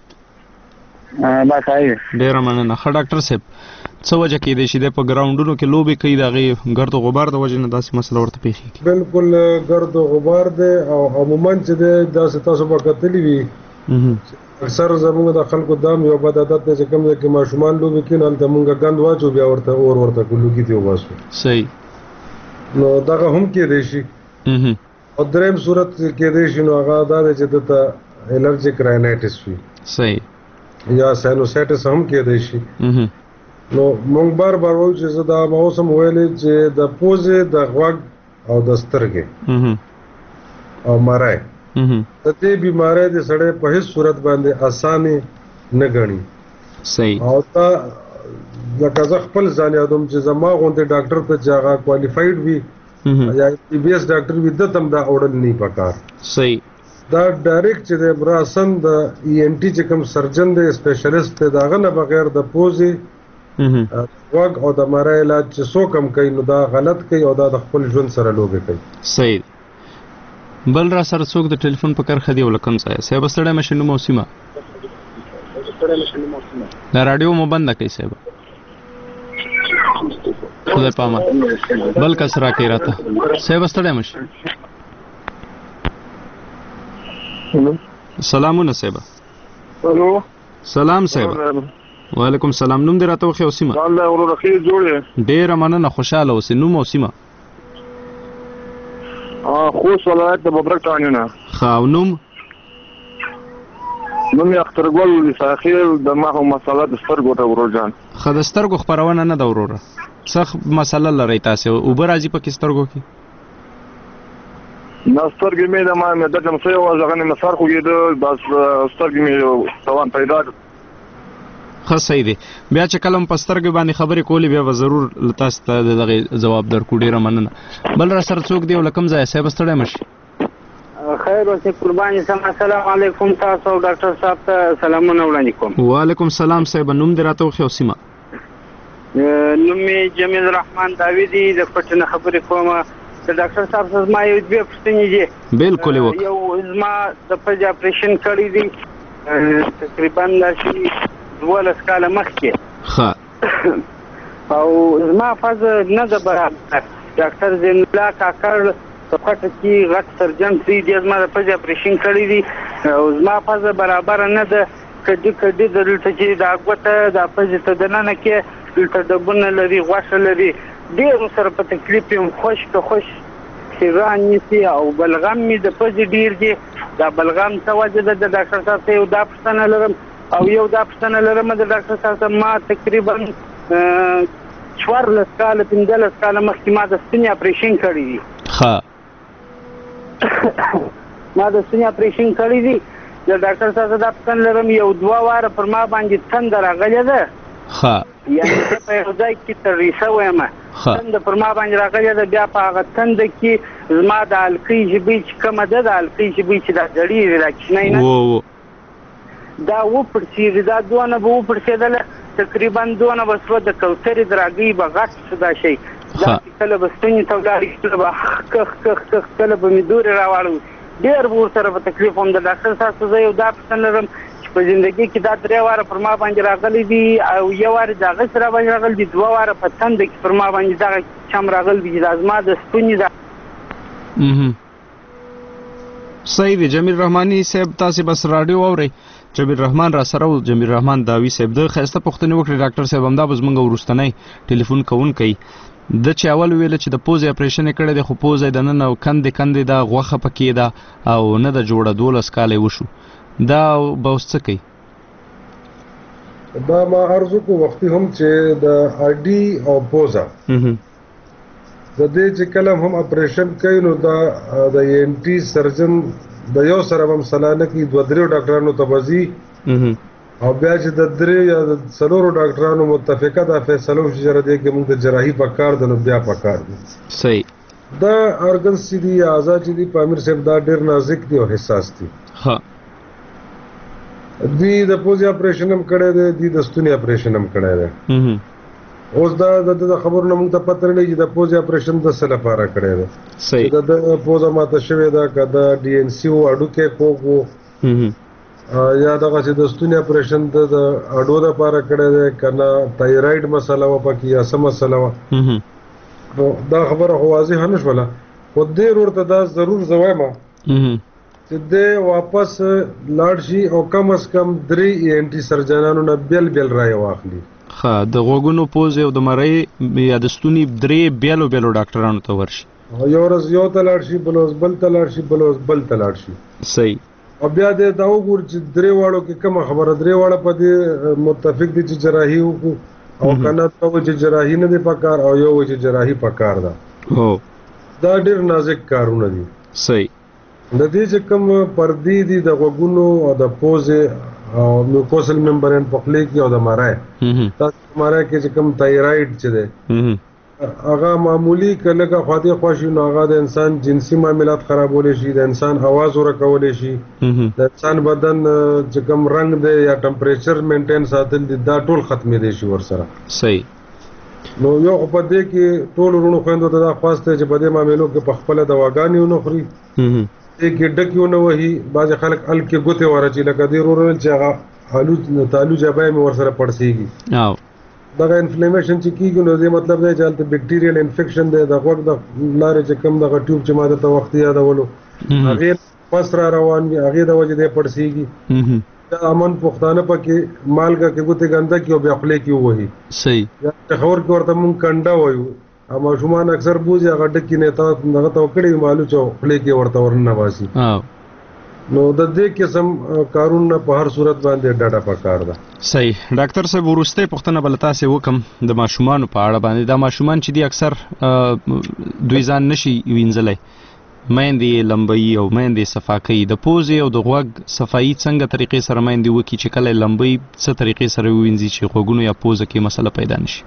Speaker 12: بس صحیح.
Speaker 1: ډیره مننه. ښه ډاکټر صاحب څه وجه کېدای شي دی په ګراونډونو کې لوبې کوي د هغې ګرد و غبار د وجې نه داسې مسله ورته پېښېږي؟
Speaker 7: بالکل ګرد و غبار دی او عموما چې دی داسې تاسو به کتلي وي اکثر زموږ د خلکو دا یو بد عادت دی چې کوم ځای کې ماشومان لوبې کوي نو هلته مونږ ګند واچو بیا ورته ورته لوګي ترې وباسو.
Speaker 1: صحیح.
Speaker 7: نو دغه هم کېدای شي. او دریم صورت کېدای شي نو هغه دا دی چې دته الرجیک رینایټس وي.
Speaker 1: صحیح.
Speaker 7: یا ساینوسایټس هم کېدای شي. نو مونږ بار وایو چې زه دا اوس هم ویلې چې د پوزې د غوږ او د سترګې او مرۍ د دې بیماری د سړی په هیڅ صورت باندې اسانه نه غني.
Speaker 1: صحیح.
Speaker 7: او تا لکه زه خپل ځان یادوم چې زما غونډه ډاکټر ته چې هغه کوالیفاید وي یا بي اس ډاکټر وي د تم دا اورل نه پکار.
Speaker 1: صحیح.
Speaker 7: دا ډایرکټ چې د براسن د ای ان ټي چې کوم سرجن دی سپیشلیست دی داغه نه بغیر د پوزي وګ او د مړی علاج چې څو کم کوي نو دا غلط کوي او دا د خپل ژوند سره لوبې کوي.
Speaker 1: صحیح. بل را سره څوک د ټلیفون په کرخه دی ولکم ځای صاحب ستړی مشنو موسمه دا رادیو مو بند کړئ صاحب خدای پاما بل کس را کوي راته صاحب ستړی مش. سلامونه صاحب.
Speaker 13: الو
Speaker 1: سلام صاحب. وعلیکم سلام. نوم دې راته وخی اوسیمه.
Speaker 13: الله ورو رخي جوړه.
Speaker 1: ډیر مننه خوشاله اوسې. نوم اوسیمه.
Speaker 13: خوست ولایت د ببرک ټاونونه.
Speaker 1: خاو نوم
Speaker 13: اخترګل لساخیل د ماهو مسله د سترګو ته ورجان.
Speaker 1: خد سترګو خبرونه نه دا وروره. څخ مسله لري تاسو او برازي په کې سترګو کې.
Speaker 13: نسترګې مې د ما د جمسې او ځغنه مسار خو یې د بس سترګې مې توان پیدا.
Speaker 1: خو صحیح دی. بیا چې کلم په سترګې باندې خبرې کولې بیا به ضرور تاسو ته دغه جواب درکو. ډیره مننه. بل را سره څوک دی ولکم ځای صاحب ستړی مشي.
Speaker 14: خیر اوسې قرباني سم. السلام علیکم تاسو ډاکټر صاحب ته سلامونه وړاندې کوم.
Speaker 1: وعلیکم سلام صاحب. نوم دې راته وخی اوسیمه.
Speaker 14: نوم مې جمیل رحمان داوودی د پټنه خبرې کوم. د ډاکټر صاحب سره ما یو دوه پوښتنې دي.
Speaker 1: بالکل وکړه.
Speaker 14: یو زما د پځ اپریشن کړی دی تقریبا لاشي 12 کاله مخکې.
Speaker 1: ښه.
Speaker 14: او زما فاز نه د برابر ډاکټر زین الله کاکړ په خاطر کې غټ سرجن دی زما د پځ اپریشن کړی دی او زما فاز برابر نه ده. کډي دلته چې دا غوته د پځ ته دننه کې دلته دبونه لري غوښه لري ډیر سره په تکلیف یم خوش خیران نسی او بلغم می د پځ ډیر دی. دا بلغم څه وجه ده د ډاکټر صاحب ته یو دا پوښتنه لرم او یو دا پوښتنه لرم د ډاکټر صاحب ته ما تقریبا 14 کاله 15 کاله مخکې ما د ستنې اپریشن کړی دی.
Speaker 1: ها
Speaker 14: ما د ستنې اپریشن کړی دی. د ډاکټر صاحب دا پوښتنه لرم یو 2 واره پر ما باندې تند راغلی ده.
Speaker 1: ها
Speaker 14: یعنی په یو ځای کې تر ریسه وایم تند پر ما باندې راغلی ده. بیا په هغه تند کې زما د القی جبې چې کومه ده د القی جبې چې دا جړی راکښنی نه دا وپړسېږي. دا دونه به وپړسېدله تقریبا دونه به سوه د کوترې دراګۍ به غټ شو دا شی. دا کله به ستوني ته ولاړې کله به کخ کله به مې دورې راواړو. ډېر به ورسره په تکلیف وم. د ډاکټر صاحب ته زه یو دا پوښتنه لرم چې په زندګۍ کې دا 3 واره پر ما باندې راغلی دي او یو وارې د هغه سره باندې راغلی دي 2 واره په تنده کې پر ما باندې دغه چم راغلی دي چې دا زما د ستوني ده.
Speaker 1: صحیح دی. جمیل رحمانی صاحب تاسو بس رادیو اورئ. جمیل رحمان را سره او جمیل رحمان داوی صاحب د خسته پښتنې وکړي. ډاکټر صاحب همدا بس مونږ ورستنی ټلیفون کوون کوي د چې اول ویل چې د پوز اپریشن کړي د خو پوز د نن او کندې دا غوخه پکې ده او نه د جوړه 12 کاله وشو. دا به اوس څه کوي؟
Speaker 7: دا ما ارزو کو وختي هم چې د اډي او پوزا د دې چې کلم هم اپریشن کوي نو دا د ان ټي سرجن د یو سره هم سلانه کې 2-3 ډاکټرانو تبازي او بیا چې د 3 یا 4 ډاکټرانو متفقه ده فیصله وشي چې دې کې موږ د جراحي پکار د نو بیا پکار دي.
Speaker 1: صحیح.
Speaker 7: دا ارګن سي دي اعضاء چې دي پامیر صاحب دا ډېر نازک دي او حساس دي.
Speaker 1: ها
Speaker 7: دی د پوزي اپریشن هم کړی دی د ستوني اپریشن هم کړی دی. اوس دا د خبرونو موږ ته پته نه لګي د پوزي اپریشن د څه لپاره کړی دی.
Speaker 1: صحیح.
Speaker 7: د پوزه ماته شوې ده کدا ډي ان سی او اډو کې کوو یا دغه چې د ستوني اپریشن د اډو لپاره کړی دی کنه تایرايډ مسله و پکې یا سم مسله و. دا خبره واضح نه شوله خو دې ورته دا ضرور زوایم چې د واپس لاړ شي او کم از کم 3 ان ټي سرجنانو نه بیل راي واخلي.
Speaker 1: ها د غوګونو پوز او د مړی یا د ستوني 3 بیلو ډاکټرانو ته ورشي.
Speaker 7: یو ورځ یو ته لاړ شي بلوز بل ته لاړ شي بلوز بل ته لاړ شي.
Speaker 1: صحیح.
Speaker 7: او بیا دې دا وګور چې 3 واړو کې کوم خبره 3 واړه په دې متفق دي چې جراحي وکړو او کنه ته چې جراحي نه دی پکار او یو چې جراحي پکار ده.
Speaker 1: هو دا
Speaker 7: ډېر نازک کارونه دي.
Speaker 1: صحیح.
Speaker 7: د دې چې کوم پردي دي د غوګونو او د پوزې او میوکوسل ممبرین په خولې کې او د مارای تاسو مارای کې چې کوم تایراید چې دی هغه معمولی کله خواته خوشي نو هغه د انسان جنسي معاملات خرابول شي د انسان आवाज ورکول شي د انسان بدن چې کوم رنگ دی یا ټمپریچر مینټین ساتل دي دا ټول ختمې دي شي ور سره
Speaker 1: صحیح
Speaker 7: نو یو په دې کې ټول ورونو خويندو ته دا خواسته چې په دې معاملو کې په خپل دواګانې ونخري کې ډکیونه وهي بعض خلک ال کې ګوته ورچې لکه دې ورونه چې هغه تعالو جبای مې ور سره پړسيږي دا انفلیمیشن چې کیږي نو دې مطلب دی چې البته بیکټیریل انفیکشن دی د غوږ د لارې چې کوم د ټیوب چې ماده ته وخت یادولو هغه پس را روان وي هغه د وجه دې پړسيږي امن پښتانه پکې مالګه کې ګوته ګنده کې او بیا خپل کې وਹੀ
Speaker 1: صحیح
Speaker 7: یا خبر کې ورته مونږ کنده وایو اما شومان اکثر بوزي هغه ډکی نه تا دغه توکړې مالو چو خپل کې ورته ورنه واسي نو د دې قسم کارونه په هر صورت باندې ډاډه پکار ده
Speaker 1: صحیح ډاکټر صاحب ورسته پښتنه بلتا سه وکم د ماشومان په اړه باندې دا ماشومان چې دي اکثر دوی ځان نشي وینځلای مېندې لمبي او مېندې صفاکۍ د پوزې او د غوږ صفایي څنګه طریقې سره مېندې وکي چې کله لمبي څه طریقې سره وینځي چې غوږونو یا پوزه کې مسله پیدا نشي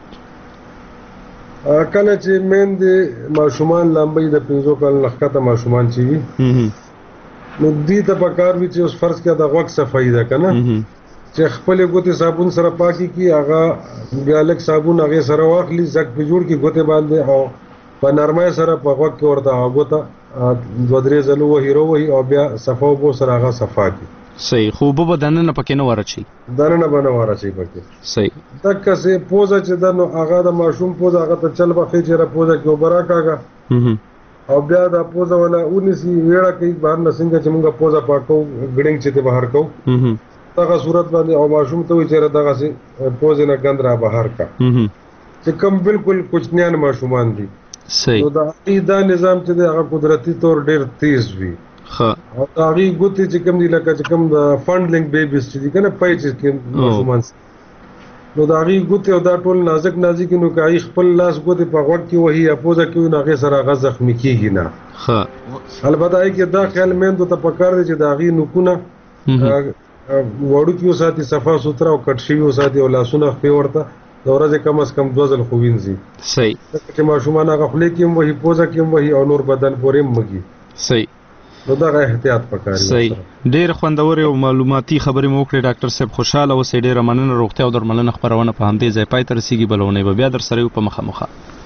Speaker 7: کله چې مېندې ماشومان لمبي د 5 کال لخته ماشومان چې وي نو دې ته پکار وي چې اوس فرض کړه د غوږ صفایي ده کنه چې خپل ګوتې صابون سره پاکي کی هغه بیا لک صابون هغه سره واخلي زک په جوړ کی ګوتې باندې او په نرمۍ سره په غوږ کې ورته غوته 2-3 ځله وهي او بیا صفاو بو سره هغه صفا کی
Speaker 1: صحیح خو به بدننه پکې نه ورچی
Speaker 7: دنه بنه ورچی پکې
Speaker 1: صحیح
Speaker 7: دغه څه پوزه چې دنو هغه د ماشوم پوزه هغه ته چل بخې چې را پوزه کې وبرا کاګه او بیا د پوزه ولا اونسي ویړه کې بهر نسنګ چې موږ پوزه پاکو ګډنګ چې ته بهر کو دغه صورت باندې او ماشوم ته چې دغه سي پوزه نه ګند را بهر کا چې کوم بالکل کوچنیان ماشومان دي
Speaker 1: صحیح
Speaker 7: نو دا نظام چې هغه قدرتي تور ډیر تیز وي
Speaker 1: ها
Speaker 7: او هغه ګوتې چې کوم دي لکه چې کوم د فندلینګ بیبیز چې دي کنه پای چې ماشومان نو دا هغه ګوتې او دا ټول نازک نو کوي خپل لاس ګوتې په غوږ کې وهي یا پوزه کې نه هغه سره هغه زخمی کیږي نه
Speaker 1: ها
Speaker 7: البته کې دا خیال مېندو ته پکار دي چې دا هغه نکونه وړو کې وساتي صفا سوتره او کټ شي وساتي او لاسونه په ورته د ورځې کم از کم 2 ځل خوینځي
Speaker 1: صحیح
Speaker 7: چې ماشومان هغه خپل کې وهي پوزه کې وهي او نور بدن پورې مګي
Speaker 1: صحیح
Speaker 7: نو دا احتیاط پکاري
Speaker 1: صحیح ډېر خوندور او معلوماتي خبرې مو وکړې ډاکټر صاحب خوشاله اوسئ ډېر مننه روغتیا او درملنه خبرونه په همدې ځای پای ته رسیدي بلونه به بیا در سره په مخه